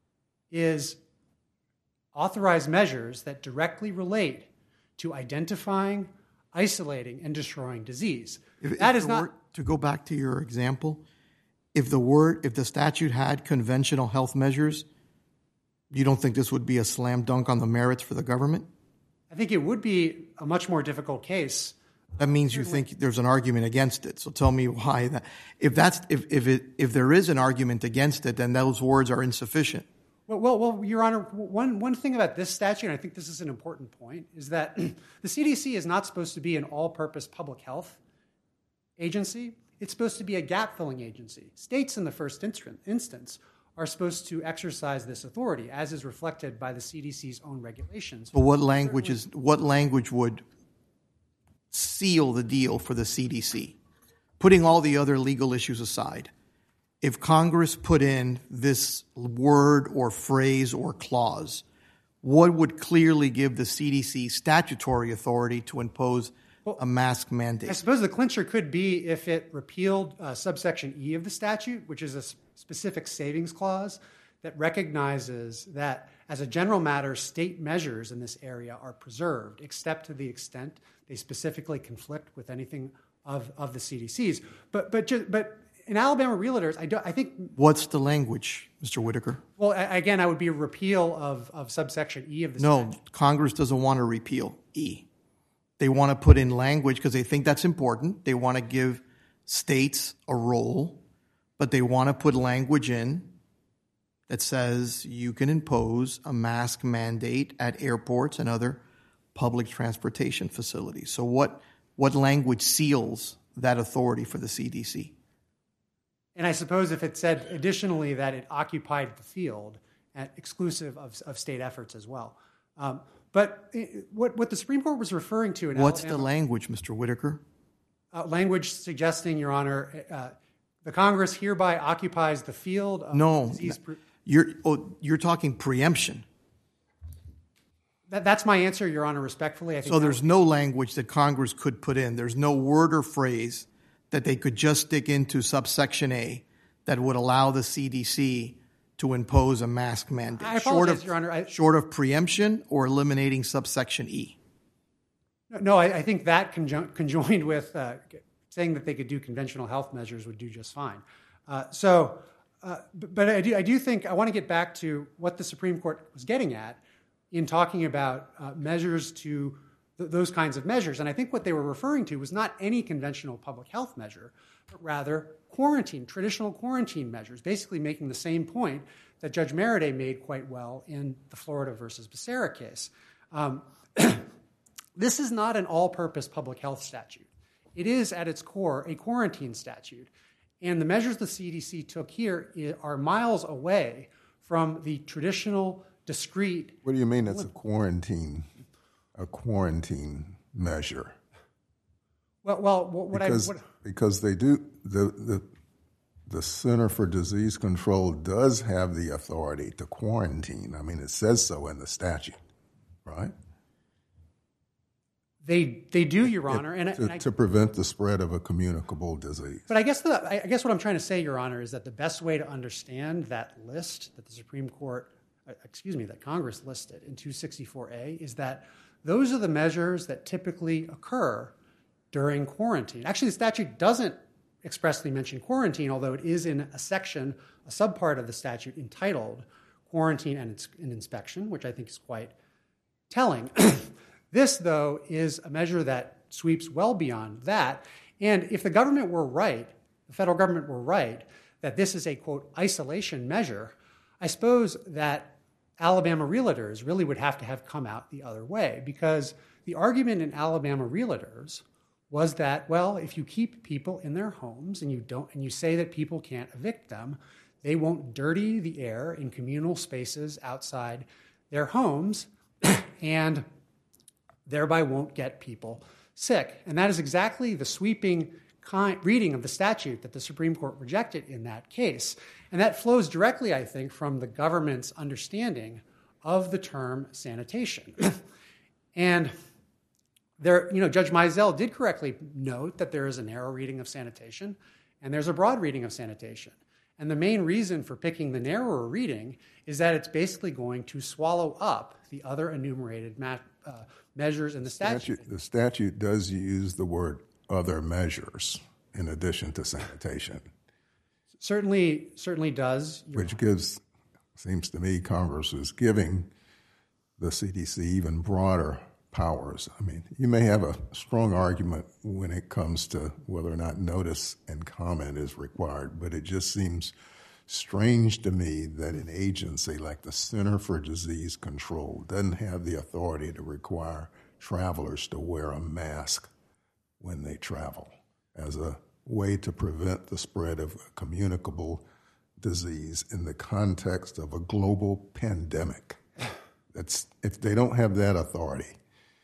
is authorize measures that directly relate to identifying, isolating, and destroying disease. If, that if is not word, to go back to your example. If the word, if the statute had conventional health measures, you don't think this would be a slam dunk on the merits for the government? I think it would be a much more difficult case. That means you think there's an argument against it. So tell me why that. If that's if if it if there is an argument against it, then those words are insufficient. Well, well, well, Your Honor, one, one thing about this statute, and I think this is an important point, is that the C D C is not supposed to be an all-purpose public health agency. It's supposed to be a gap-filling agency. States, in the first instance, are supposed to exercise this authority, as is reflected by the C D C's own regulations. But what language is what language would seal the deal for the C D C? Putting all the other legal issues aside, if Congress put in this word or phrase or clause, what would clearly give the C D C statutory authority to impose well, a mask mandate? I suppose the clincher could be if it repealed uh, subsection E of the statute, which is a s- specific savings clause that recognizes that, as a general matter, state measures in this area are preserved, except to the extent they specifically conflict with anything of, of the C D C's. But but ju- but in Alabama Realtors, I, do, I think... What's the language, Mister Whitaker? Well, I, again, I would be a repeal of, of subsection E of the no, statute. No, Congress doesn't want to repeal E. They want to put in language because they think that's important. They want to give states a role, but they want to put language in that says you can impose a mask mandate at airports and other public transportation facilities. So what what language seals that authority for the C D C? And I suppose if it said additionally that it occupied the field, and exclusive of, of state efforts as well. Um, but it, what, what the Supreme Court was referring to in What's Alabama, the language, Mister Whitaker? Uh, language suggesting, Your Honor, uh, the Congress hereby occupies the field of No, disease. Pre- you're oh, you're talking preemption. that, that's my answer, Your Honor, respectfully. I think So that- there's no language that Congress could put in. There's no word or phrase that they could just stick into subsection A that would allow the C D C to impose a mask mandate. I short apologize, of, Your Honor. I- short of preemption or eliminating subsection E. No, I, I think that conjun- conjoined with uh, saying that they could do conventional health measures would do just fine. Uh, so, uh, but, but I do, I do think I want to get back to what the Supreme Court was getting at in talking about uh, measures to th- those kinds of measures. And I think what they were referring to was not any conventional public health measure, but rather quarantine, traditional quarantine measures, basically making the same point that Judge Meriday made quite well in the Florida versus Becerra case. Um, This is not an all-purpose public health statute. It is, at its core, a quarantine statute. And the measures the C D C took here are miles away from the traditional, discrete... What do you mean it's a quarantine, a quarantine measure? Well, well what because, I... What, because they do, the, the, the Center for Disease Control does have the authority to quarantine. I mean, it says so in the statute, right? They they do, Your Honor, and, to, and I, to prevent the spread of a communicable disease. But I guess the I guess what I'm trying to say, Your Honor, is that the best way to understand that list that the Supreme Court, excuse me, that Congress listed in two sixty-four A is that those are the measures that typically occur during quarantine. Actually, the statute doesn't expressly mention quarantine, although it is in a section, a subpart of the statute entitled Quarantine and, and Inspection, which I think is quite telling. This, though, is a measure that sweeps well beyond that. And if the government were right, the federal government were right, that this is a, quote, isolation measure, I suppose that Alabama realtors really would have to have come out the other way, because the argument in Alabama realtors was that, well, if you keep people in their homes and you don't, and you say that people can't evict them, they won't dirty the air in communal spaces outside their homes, and thereby won't get people sick. And that is exactly the sweeping kind, reading of the statute that the Supreme Court rejected in that case. And that flows directly, I think, from the government's understanding of the term sanitation. And there, you know, Judge Mizell did correctly note that there is a narrow reading of sanitation and there's a broad reading of sanitation. And the main reason for picking the narrower reading is that it's basically going to swallow up the other enumerated ma- uh, measures in the statute. statute. The statute does use the word other measures in addition to sanitation. Certainly, certainly does. Which gives, seems to me, Congress is giving the C D C even broader powers. I mean, you may have a strong argument when it comes to whether or not notice and comment is required, but it just seems strange to me that an agency like the Center for Disease Control doesn't have the authority to require travelers to wear a mask when they travel as a way to prevent the spread of a communicable disease in the context of a global pandemic. That's, if they don't have that authority,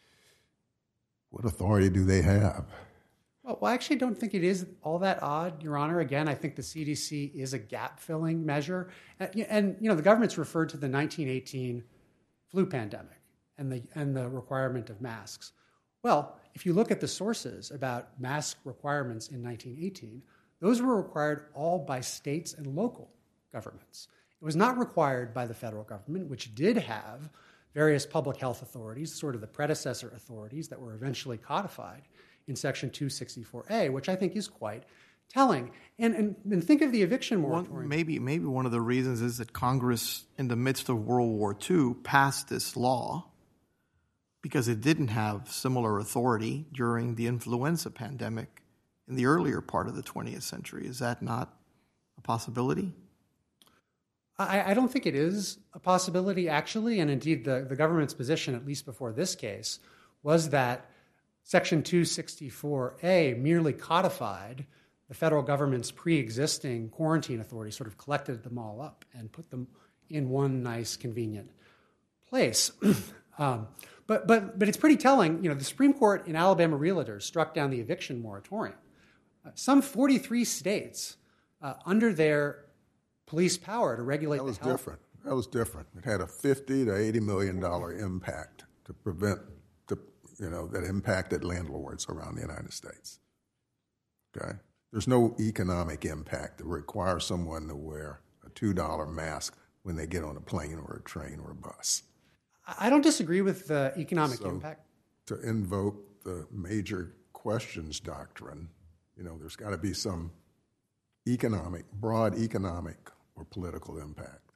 what authority do they have? Well, I actually don't think it is all that odd, Your Honor. Again, I think the C D C is a gap-filling measure. And, and, you know, the government's referred to the nineteen eighteen flu pandemic and the, and the requirement of masks. Well, if you look at the sources about mask requirements in nineteen eighteen, those were required all by states and local governments. It was not required by the federal government, which did have various public health authorities, sort of the predecessor authorities that were eventually codified in Section two sixty-four A, which I think is quite telling. And, and, and think of the eviction moratorium. One, maybe, maybe one of the reasons is that Congress, in the midst of World War Two, passed this law because it didn't have similar authority during the influenza pandemic in the earlier part of the twentieth century. Is that not a possibility? I, I don't think it is a possibility, actually. And indeed, the, the government's position, at least before this case, was that Section two sixty-four A merely codified the federal government's pre-existing quarantine authority sort of collected them all up and put them in one nice, convenient place. um, but but but it's pretty telling. You know, the Supreme Court in Alabama Realtors struck down the eviction moratorium. Uh, some forty-three states, uh, under their police power to regulate That was the health. different. That was different. It had a fifty to eighty million dollar impact to prevent the you know that impacted landlords around the United States. Okay, there's no economic impact that requires someone to wear a two dollar mask when they get on a plane or a train or a bus. I don't disagree with the economic So, impact. to invoke the major questions doctrine, you know, there's got to be some economic, broad economic or political impact.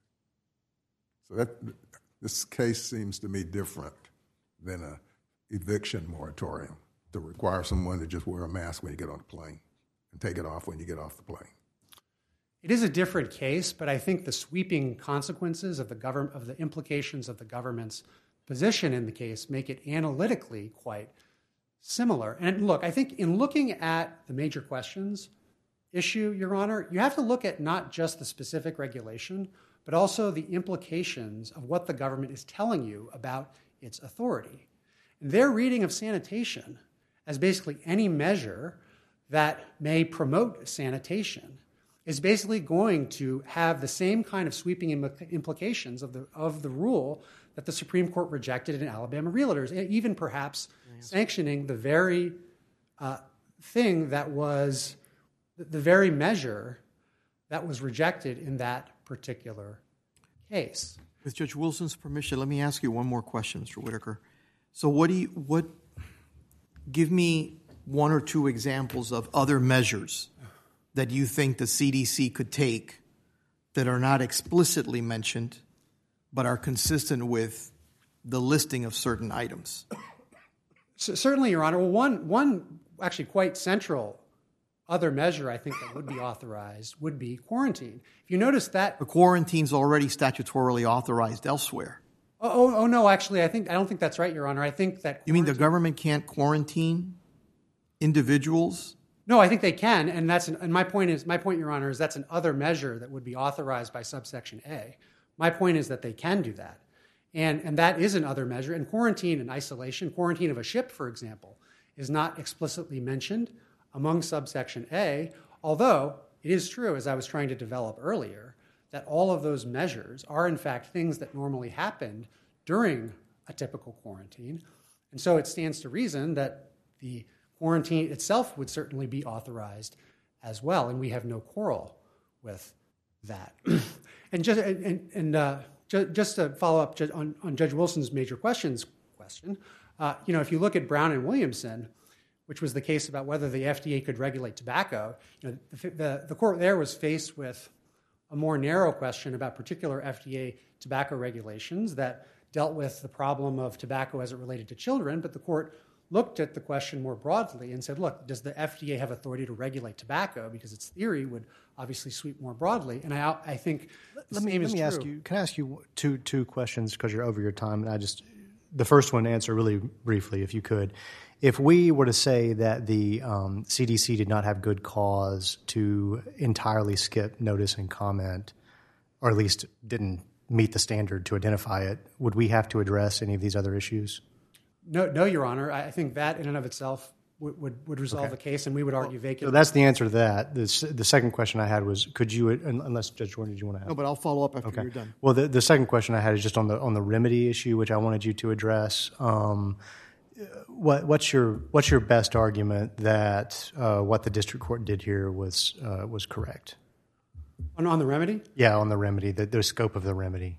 So that this case seems to me different than a eviction moratorium to require someone to just wear a mask when you get on the plane and take it off when you get off the plane. It is a different case, but I think the sweeping consequences of the government, of the implications of the government's position in the case, make it analytically quite similar. And look, I think in looking at the major questions issue, Your Honor, you have to look at not just the specific regulation, but also the implications of what the government is telling you about its authority. And their reading of sanitation as basically any measure that may promote sanitation is basically going to have the same kind of sweeping implications of the of the rule that the Supreme Court rejected in Alabama Realtors, even perhaps sanctioning the very uh, thing that was the very measure that was rejected in that particular case. With Judge Wilson's permission, let me ask you one more question, Mister Whitaker. So what do you, what, give me one or two examples of other measures that you think the C D C could take that are not explicitly mentioned but are consistent with the listing of certain items? So certainly, Your Honor. Well, one, one actually quite central other measure I think that would be authorized would be quarantine. If you notice that... The quarantine's already statutorily authorized elsewhere. Oh, oh, oh no, actually, I think I don't think that's right, Your Honor. I think that... You mean the government can't quarantine individuals? No, I think they can, and that's an, and my point is my point, Your Honor, is that's an other measure that would be authorized by subsection A. My point is that they can do that, and and that is an other measure. And quarantine and isolation, quarantine of a ship, for example, is not explicitly mentioned among subsection A. Although it is true, as I was trying to develop earlier, that all of those measures are in fact things that normally happened during a typical quarantine, and so it stands to reason that the quarantine itself would certainly be authorized as well, and we have no quarrel with that. and just and, and uh, ju- just to follow up on, on Judge Wilson's major questions question, uh, you know, if you look at Brown and Williamson, which was the case about whether the F D A could regulate tobacco, you know, the, the, the court there was faced with a more narrow question about particular F D A tobacco regulations that dealt with the problem of tobacco as it related to children, but the court looked at the question more broadly and said, look, does the F D A have authority to regulate tobacco? Because its theory would obviously sweep more broadly. And I, I think the let same me, is let me true. ask you, can I ask you two, two questions because you're over your time? And I just, the first one, answer really briefly, if you could. If we were to say that the um, C D C did not have good cause to entirely skip notice and comment, or at least didn't meet the standard to identify it, would we have to address any of these other issues? No, no, Your Honor. I think that in and of itself would, would, would resolve Okay. the case, and we would argue vacant. So that's the answer to that. The, s- the second question I had was, could you, unless Judge Jordan, did you want to ask? No, but I'll follow up after Okay. you're done. Well, the, the second question I had is just on the on the remedy issue, which I wanted you to address. Um, what, what's your what's your best argument that uh, what the district court did here was uh, was correct? On, on the remedy? Yeah, on the remedy, the, the scope of the remedy.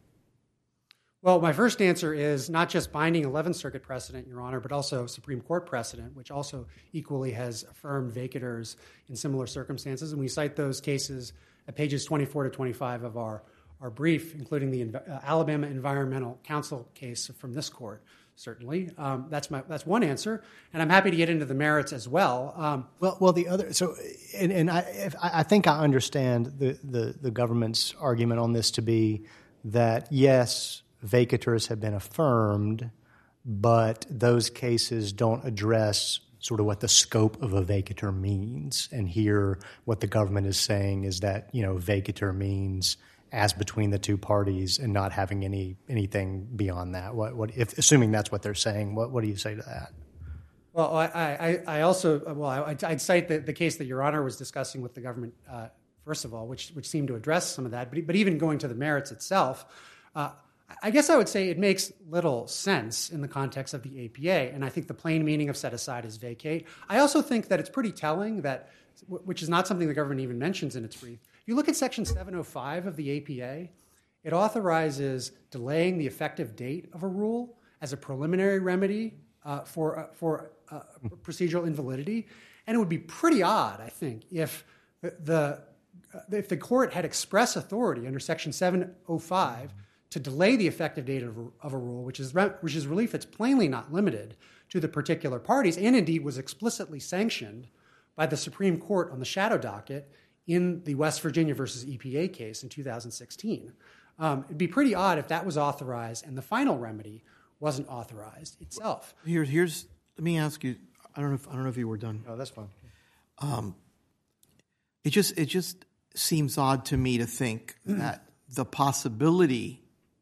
Well, my first answer is not just binding eleventh Circuit precedent, Your Honor, but also Supreme Court precedent, which also equally has affirmed vacators in similar circumstances. And we cite those cases at pages twenty-four to twenty-five of our, our brief, including the uh, Alabama Environmental Council case from this court, certainly. Um, that's my that's one answer. And I'm happy to get into the merits as well. Um, Well, well, the other so, and, and I if, I think I understand the, the the government's argument on this to be that yes, vacators have been affirmed, but those cases don't address sort of what the scope of a vacatur means. And here, what the government is saying is that, you know, vacatur means as between the two parties and not having any anything beyond that. What, what if, assuming that's what they're saying, what, what do you say to that? Well, I, I, I also, well, I, I'd cite the, the case that Your Honor was discussing with the government, uh, first of all, which, which seemed to address some of that. But, but even going to the merits itself, uh, I guess I would say it makes little sense in the context of the A P A, and I think the plain meaning of set aside is vacate. I also think that it's pretty telling that, which is not something the government even mentions in its brief. If you look at Section seven oh five of the A P A, it authorizes delaying the effective date of a rule as a preliminary remedy uh, for uh, for uh, procedural invalidity, and it would be pretty odd, I think, if the, the if the court had express authority under Section seven oh five to delay the effective date of, of a rule, which is which is relief that's plainly not limited to the particular parties, and indeed was explicitly sanctioned by the Supreme Court on the shadow docket in the West Virginia versus E P A case in two thousand sixteen. Um, it'd be pretty odd if that was authorized and the final remedy wasn't authorized itself. Here, here's. Let me ask you. I don't know. If, I don't know if you were done. Oh, that's fine. Um, it just it just seems odd to me to think that the possibility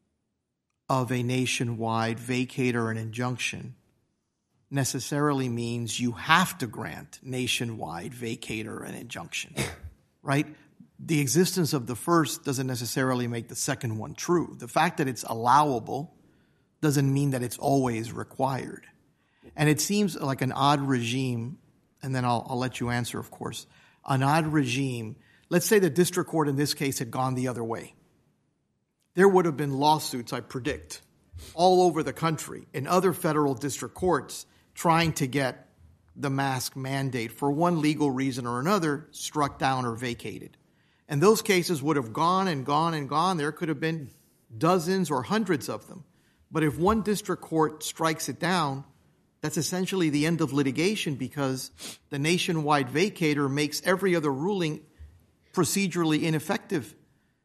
of a nationwide vacator and injunction necessarily means you have to grant nationwide vacator and injunction, right? The existence of the first doesn't necessarily make the second one true. The fact that it's allowable doesn't mean that it's always required. And it seems like an odd regime, and then I'll, I'll let you answer, of course, an odd regime. Let's say the district court in this case had gone the other way. There would have been lawsuits, I predict, all over the country in other federal district courts trying to get the mask mandate for one legal reason or another struck down or vacated. And those cases would have gone and gone and gone. There could have been dozens or hundreds of them. But if one district court strikes it down, that's essentially the end of litigation because the nationwide vacator makes every other ruling procedurally ineffective.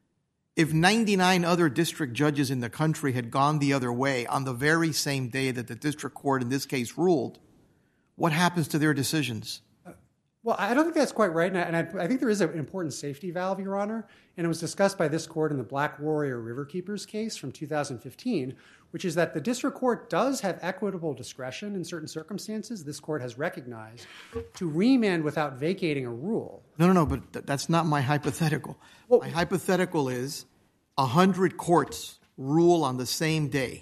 If ninety-nine other district judges in the country had gone the other way on the very same day that the district court in this case ruled, what happens to their decisions? Well, I don't think that's quite right, and I, and I, I think there is an important safety valve, Your Honor, and it was discussed by this court in the Black Warrior Riverkeepers case from two thousand fifteen, which is that the district court does have equitable discretion in certain circumstances, this court has recognized, to remand without vacating a rule. No, no, no, but th- that's not my hypothetical. Well, my hypothetical is one hundred courts rule on the same day.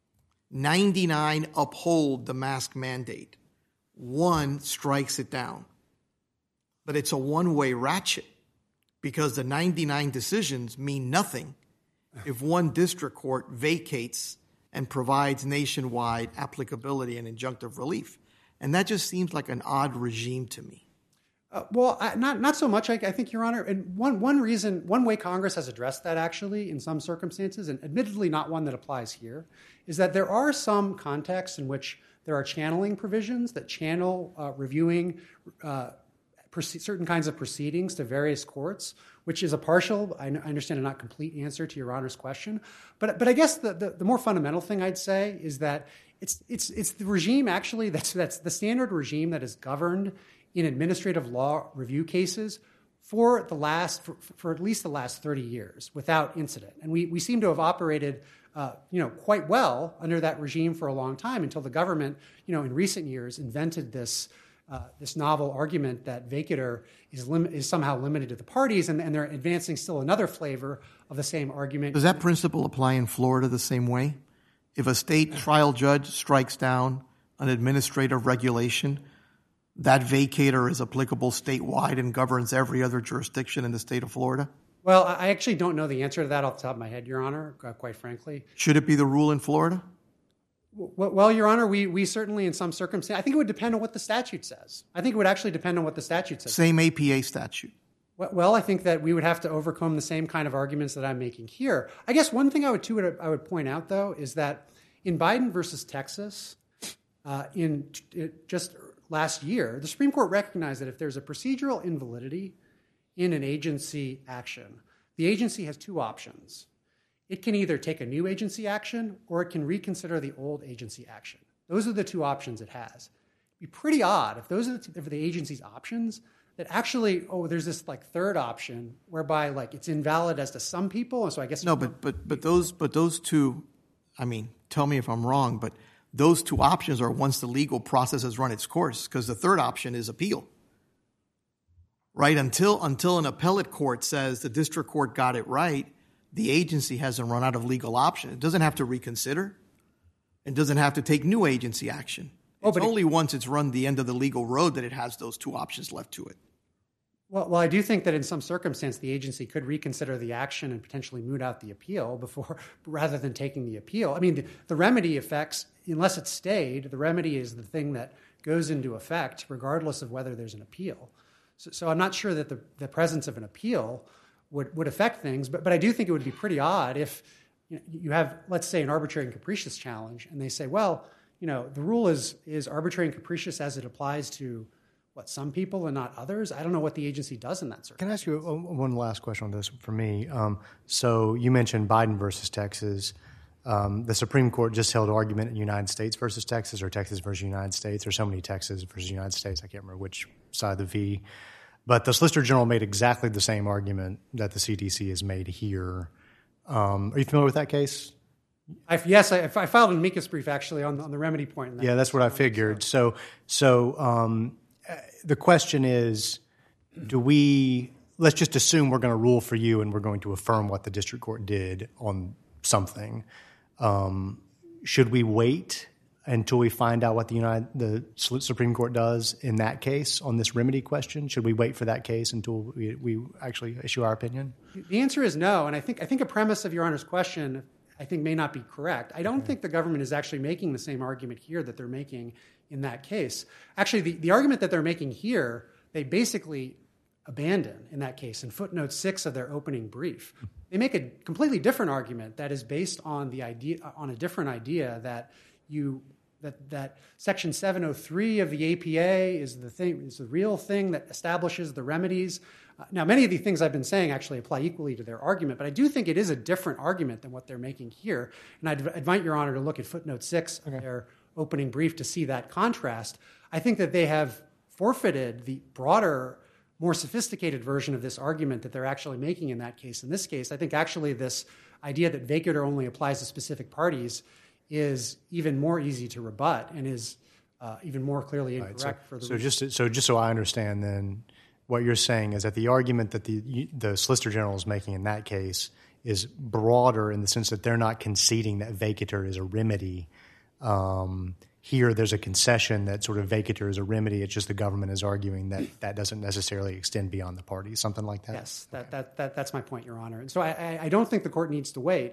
ninety-nine uphold the mask mandate. One strikes it down. But it's a one-way ratchet because the ninety-nine decisions mean nothing if one district court vacates and provides nationwide applicability and injunctive relief. And that just seems like an odd regime to me. Uh, well, I, not not so much, I, I think, Your Honor. And one one reason, one way Congress has addressed that actually in some circumstances, and admittedly not one that applies here, is that there are some contexts in which there are channeling provisions that channel uh, reviewing uh, proce- certain kinds of proceedings to various courts, which is a partial, I, n- I understand, a not complete answer to Your Honor's question. But but I guess the, the, the more fundamental thing I'd say is that it's it's it's the regime actually that's that's the standard regime that is governed in administrative law review cases for the last for, for at least the last thirty years without incident. And we, we seem to have operated uh, you know, quite well under that regime for a long time until the government, you know, in recent years invented this uh, this novel argument that vacatur is lim- is somehow limited to the parties, and, and they're advancing still another flavor of the same argument. Does that principle apply in Florida the same way? If a state trial judge strikes down an administrative regulation, that vacatur is applicable statewide and governs every other jurisdiction in the state of Florida? Well, I actually don't know the answer to that off the top of my head, Your Honor, quite frankly. Should it be the rule in Florida? Well, Your Honor, we, we certainly in some circumstances, I think it would depend on what the statute says. I think it would actually depend on what the statute says. Same A P A statute. Well, I think that we would have to overcome the same kind of arguments that I'm making here. I guess one thing I would, too, I would point out, though, is that in Biden versus Texas, uh, in t- just last year, the Supreme Court recognized that if there's a procedural invalidity in an agency action, the agency has two options. It can either take a new agency action or it can reconsider the old agency action. Those are the two options it has. be pretty odd if those are the, if the agency's options, that actually, oh, there's this like third option whereby like it's invalid as to some people, and so I guess No, but but but those but those two, I mean, tell me if I'm wrong, but those two options are once the legal process has run its course, because the third option is appeal. Right? Until until an appellate court says the district court got it right, the agency hasn't run out of legal option. It doesn't have to reconsider. It doesn't have to take new agency action. Oh, It's but it- only once it's run the end of the legal road that it has those two options left to it. Well, well, I do think that in some circumstance the agency could reconsider the action and potentially moot out the appeal before, rather than taking the appeal. I mean, the, the remedy affects, unless it's stayed, the remedy is the thing that goes into effect regardless of whether there's an appeal. So, so I'm not sure that the, the presence of an appeal would, would affect things, but, but I do think it would be pretty odd if you know, you have, let's say, an arbitrary and capricious challenge, and they say, well, you know, the rule is is arbitrary and capricious as it applies to what, some people and not others? I don't know what the agency does in that circumstance. Can I ask you uh, one last question on this for me? Um, so you mentioned Biden versus Texas. Um, the Supreme Court just held argument in United States versus Texas, or Texas versus United States. There's so many Texas versus United States, I can't remember which side of the V. But the Solicitor General made exactly the same argument that the C D C has made here. Um, are you familiar with that case? I, yes, I, I filed an amicus brief actually on, on the remedy point. In that Yeah, that's what I figured. So, so um, the question is, do we, let's just assume we're going to rule for you and we're going to affirm what the district court did on something. Um, should we wait until we find out what the United, the Supreme Court does in that case on this remedy question? Should we wait for that case until we, we actually issue our opinion? The answer is no, and I think I think a premise of Your Honor's question I think may not be correct. I don't think the government is actually making the same argument here that they're making in that case. Actually, the, the argument that they're making here, they basically abandon in that case in footnote six of their opening brief. They make a completely different argument that is based on the idea on a different idea that you that that Section seven oh three of the A P A is the thing is the real thing that establishes the remedies. Uh, now, many of the things I've been saying actually apply equally to their argument, but I do think it is a different argument than what they're making here. And I'd invite Your Honor to look at footnote six okay. of their opening brief to see that contrast. I think that they have forfeited the broader, more sophisticated version of this argument that they're actually making in that case. In this case, I think actually this idea that vacatur only applies to specific parties is even more easy to rebut and is uh, even more clearly incorrect right, so, for the so just so just so I understand then, what you're saying is that the argument that the the Solicitor General is making in that case is broader in the sense that they're not conceding that vacatur is a remedy. Um, here, there's a concession that sort of vacatur is a remedy. It's just the government is arguing that that doesn't necessarily extend beyond the parties, something like that? Yes, that, okay. that, that, that's my point, Your Honor. And so I, I don't think the court needs to wait.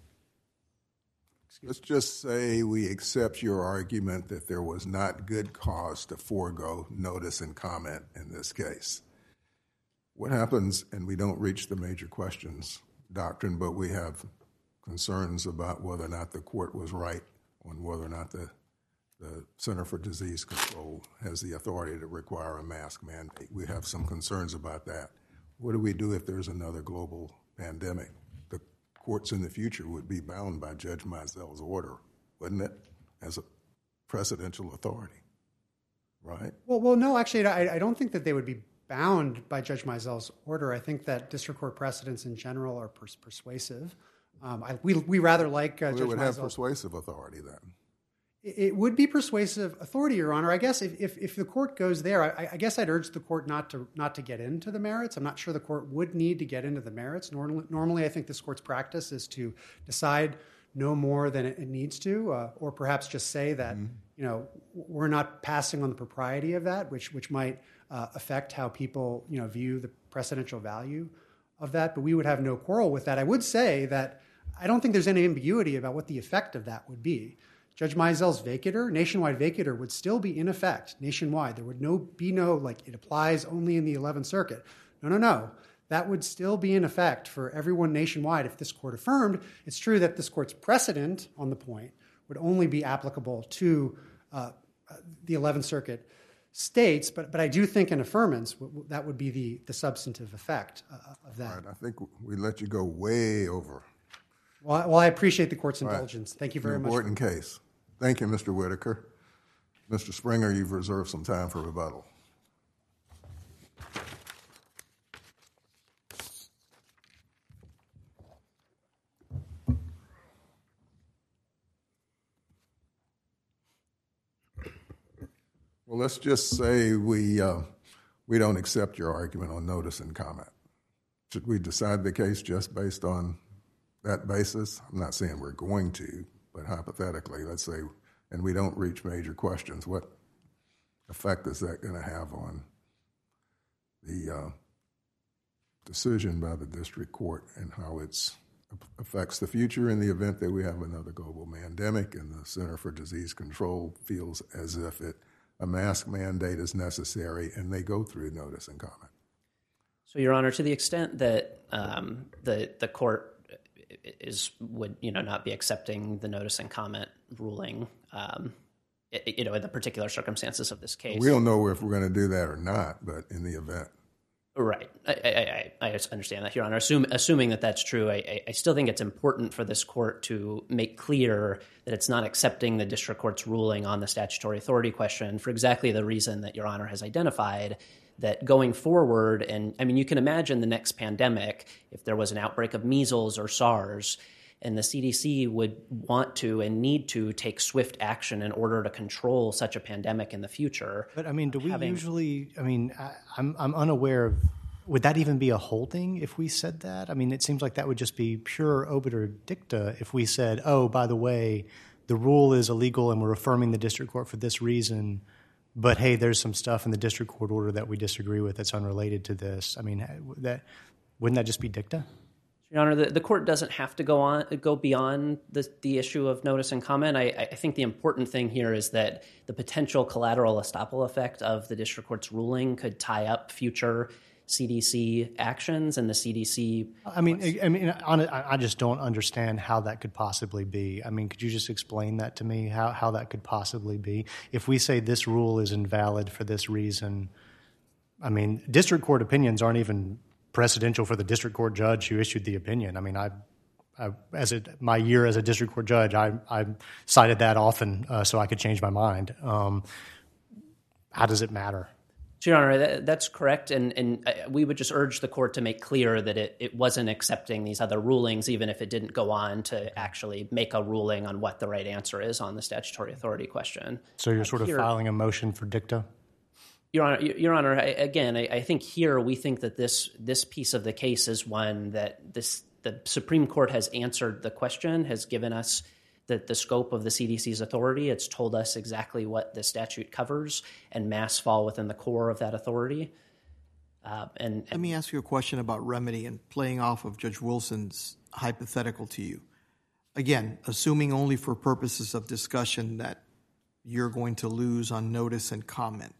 Excuse Let's just say we accept your argument that there was not good cause to forego notice and comment in this case. What happens, and we don't reach the major questions doctrine, but we have concerns about whether or not the court was right on whether or not the, the Center for Disease Control has the authority to require a mask mandate. We have some concerns about that. What do we do if there's another global pandemic? The courts in the future would be bound by Judge Mizell's order, wouldn't it, as a precedential authority, right? Well, well, no, actually, I, I don't think that they would be bound by Judge Mizell's order. I think that district court precedents in general are pers- persuasive. Um, I, we we rather like uh, well, Judge it would have Mizell. persuasive authority then. It, it would be persuasive authority, Your Honor. I guess if if, if the court goes there, I, I guess I'd urge the court not to not to get into the merits. I'm not sure the court would need to get into the merits. Normally, normally I think this court's practice is to decide no more than it, it needs to, uh, or perhaps just say that mm-hmm. you know we're not passing on the propriety of that, which which might uh, affect how people you know view the precedential value of that. But we would have no quarrel with that. I would say that I don't think there's any ambiguity about what the effect of that would be. Judge Mizell's vacatur, nationwide vacatur, would still be in effect nationwide. There would no be no, like, it applies only in the eleventh Circuit. No, no, no. That would still be in effect for everyone nationwide if this court affirmed. It's true that this court's precedent on the point would only be applicable to uh, the eleventh Circuit states, but but I do think an affirmance, w- w- that would be the, the substantive effect uh, of that. All right, I think we let you go way over. Well, I, well, I appreciate the court's All indulgence. right. Thank you very An much. important case. Thank you, Mister Whitaker. Mister Springer, you've reserved some time for rebuttal. Well, let's just say we uh, we don't accept your argument on notice and comment. Should we decide the case just based on that basis? I'm not saying we're going to, but hypothetically, let's say, and we don't reach major questions, what effect is that going to have on the uh, decision by the district court and how it affects the future in the event that we have another global pandemic and the Center for Disease Control feels as if it a mask mandate is necessary, and they go through notice and comment? So, Your Honor, to the extent that um, the the court is would you know not be accepting the notice and comment ruling, um, it, you know, in the particular circumstances of this case, we don't know if we're going to do that or not. But in the event, right, I I, I, I understand that, Your Honor. Assume, assuming that that's true, I, I still think it's important for this court to make clear that it's not accepting the district court's ruling on the statutory authority question for exactly the reason that Your Honor has identified, that going forward, and I mean, you can imagine the next pandemic, if there was an outbreak of measles or SARS, and the C D C would want to and need to take swift action in order to control such a pandemic in the future. But I mean, do we having, usually, I mean, I, I'm, I'm unaware of, would that even be a holding if we said that? I mean, it seems like that would just be pure obiter dicta if we said, oh, by the way, the rule is illegal and we're affirming the district court for this reason, but hey, there's some stuff in the district court order that we disagree with that's unrelated to this. I mean, that wouldn't that just be dicta? Your Honor, the, the court doesn't have to go on go beyond the, the issue of notice and comment. I, I think the important thing here is that the potential collateral estoppel effect of the district court's ruling could tie up future C D C actions, and the C D C. I mean, I, I mean, on, I just don't understand how that could possibly be. I mean, could you just explain that to me? How how that could possibly be? If we say this rule is invalid for this reason, I mean, district court opinions aren't even precedential for the district court judge who issued the opinion. I mean, I, I as a, my year as a district court judge, I I cited that often uh, so I could change my mind. Um, how does it matter? Your Honor, that, that's correct, and, and we would just urge the court to make clear that it, it wasn't accepting these other rulings, even if it didn't go on to actually make a ruling on what the right answer is on the statutory authority question. So you're sort of here, filing a motion for dicta? Your Honor, Your Honor, I, again, I, I think here we think that this this piece of the case is one that this the Supreme Court has answered the question, has given us the, the scope of the C D C's authority. It's told us exactly what the statute covers, and masks fall within the core of that authority. Uh, and, and Let me ask you a question about remedy and playing off of Judge Wilson's hypothetical to you. Again, assuming only for purposes of discussion that you're going to lose on notice and comment,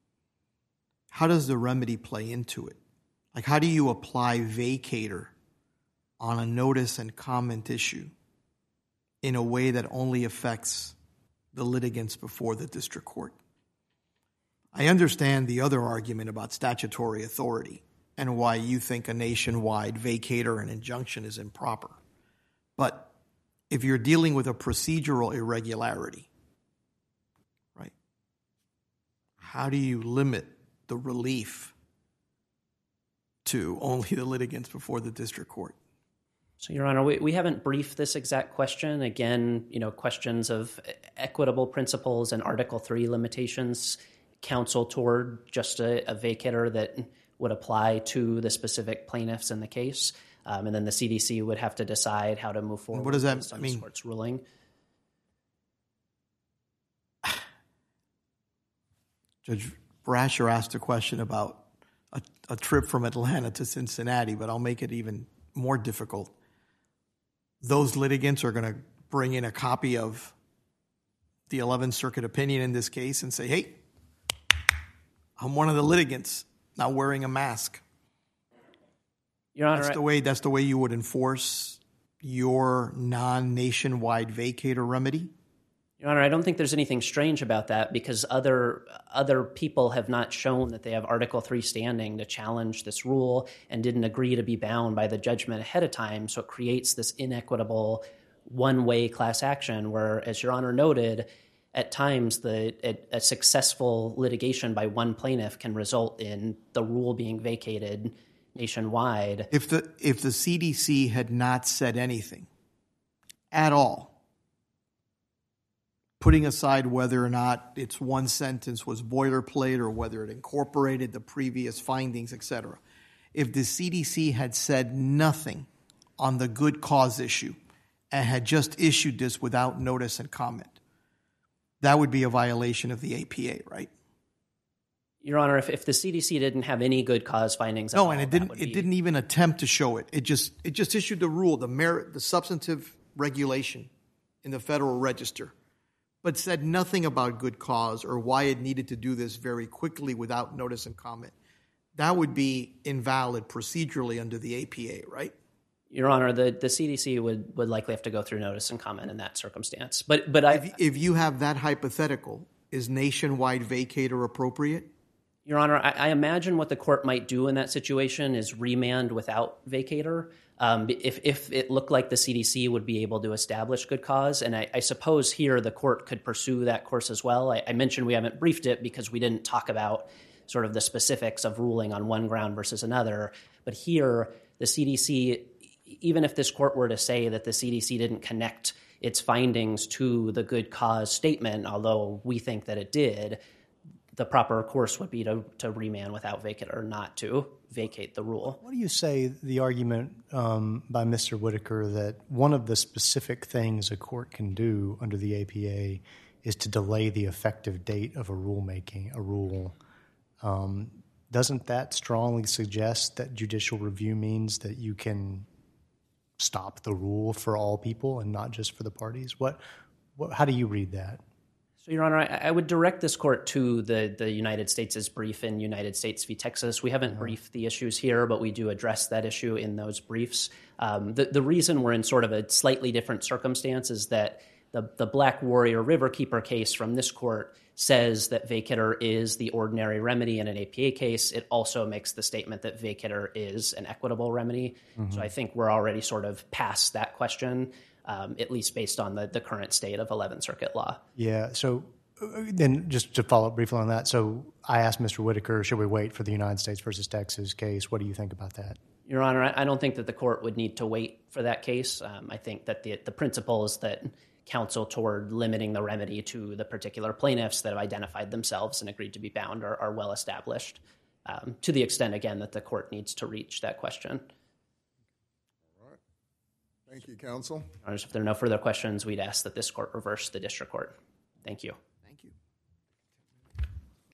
how does the remedy play into it? Like, how do you apply vacator on a notice and comment issue in a way that only affects the litigants before the district court? I understand the other argument about statutory authority and why you think a nationwide vacator and injunction is improper. But if you're dealing with a procedural irregularity, right, how do you limit the relief to only the litigants before the district court? So, Your Honor, we, we haven't briefed this exact question. Again, you know, questions of equitable principles and Article three limitations counsel toward just a, a vacator that would apply to the specific plaintiffs in the case. Um, and then the C D C would have to decide how to move forward. What does that based on mean? This court's ruling. Judge Brasher asked a question about a, a trip from Atlanta to Cincinnati, but I'll make it even more difficult. Those litigants are going to bring in a copy of the eleventh Circuit opinion in this case and say, hey, I'm one of the litigants not wearing a mask. Your Honor, that's the way, that's the way you would enforce your non-nationwide vacator remedy? Your Honor, I don't think there's anything strange about that because other other people have not shown that they have Article three standing to challenge this rule and didn't agree to be bound by the judgment ahead of time. So it creates this inequitable one-way class action where, as Your Honor noted, at times the a, a successful litigation by one plaintiff can result in the rule being vacated nationwide. If the if the C D C had not said anything at all, putting aside whether or not its one sentence was boilerplate or whether it incorporated the previous findings, et cetera, if the C D C had said nothing on the good cause issue and had just issued this without notice and comment, that would be a violation of the A P A, right? Your Honor, if, if the C D C didn't have any good cause findings at No, all, and it that didn't would it be- didn't even attempt to show it. It just it just issued the rule, the merit the substantive regulation in the Federal Register, but said nothing about good cause or why it needed to do this very quickly without notice and comment. That would be invalid procedurally under the A P A, right? Your Honor, the, the C D C would, would likely have to go through notice and comment in that circumstance. But but I If, if you have that hypothetical, is nationwide vacator appropriate? Your Honor, I, I imagine what the court might do in that situation is remand without vacator. Um, if if it looked like the C D C would be able to establish good cause, and I, I suppose here the court could pursue that course as well. I, I mentioned we haven't briefed it because we didn't talk about sort of the specifics of ruling on one ground versus another. But here, the C D C, even if this court were to say that the C D C didn't connect its findings to the good cause statement, although we think that it did, the proper course would be to, to remand without vacate or not to vacate the rule. What do you say the argument um, by Mister Whitaker that one of the specific things a court can do under the A P A is to delay the effective date of a rulemaking, a rule? Um, doesn't that strongly suggest that judicial review means that you can stop the rule for all people and not just for the parties? What, what how do you read that? So, Your Honor, I, I would direct this court to the, the United States' brief in United States v. Texas. We haven't briefed the issues here, but we do address that issue in those briefs. Um, the, the reason we're in sort of a slightly different circumstance is that the, the Black Warrior Riverkeeper case from this court says that vacatur is the ordinary remedy in an A P A case. It also makes the statement that vacatur is an equitable remedy. Mm-hmm. So I think we're already sort of past that question. Um, at least based on the, the current state of eleventh Circuit law. Yeah, so uh, then just to follow up briefly on that, so I asked Mister Whitaker, should we wait for the United States versus Texas case? What do you think about that? Your Honor, I, I don't think that the court would need to wait for that case. Um, I think that the, the principles that counsel toward limiting the remedy to the particular plaintiffs that have identified themselves and agreed to be bound are, are well established, um, to the extent, again, that the court needs to reach that question. Thank you, counsel. If there are no further questions, we'd ask that this court reverse the district court. Thank you.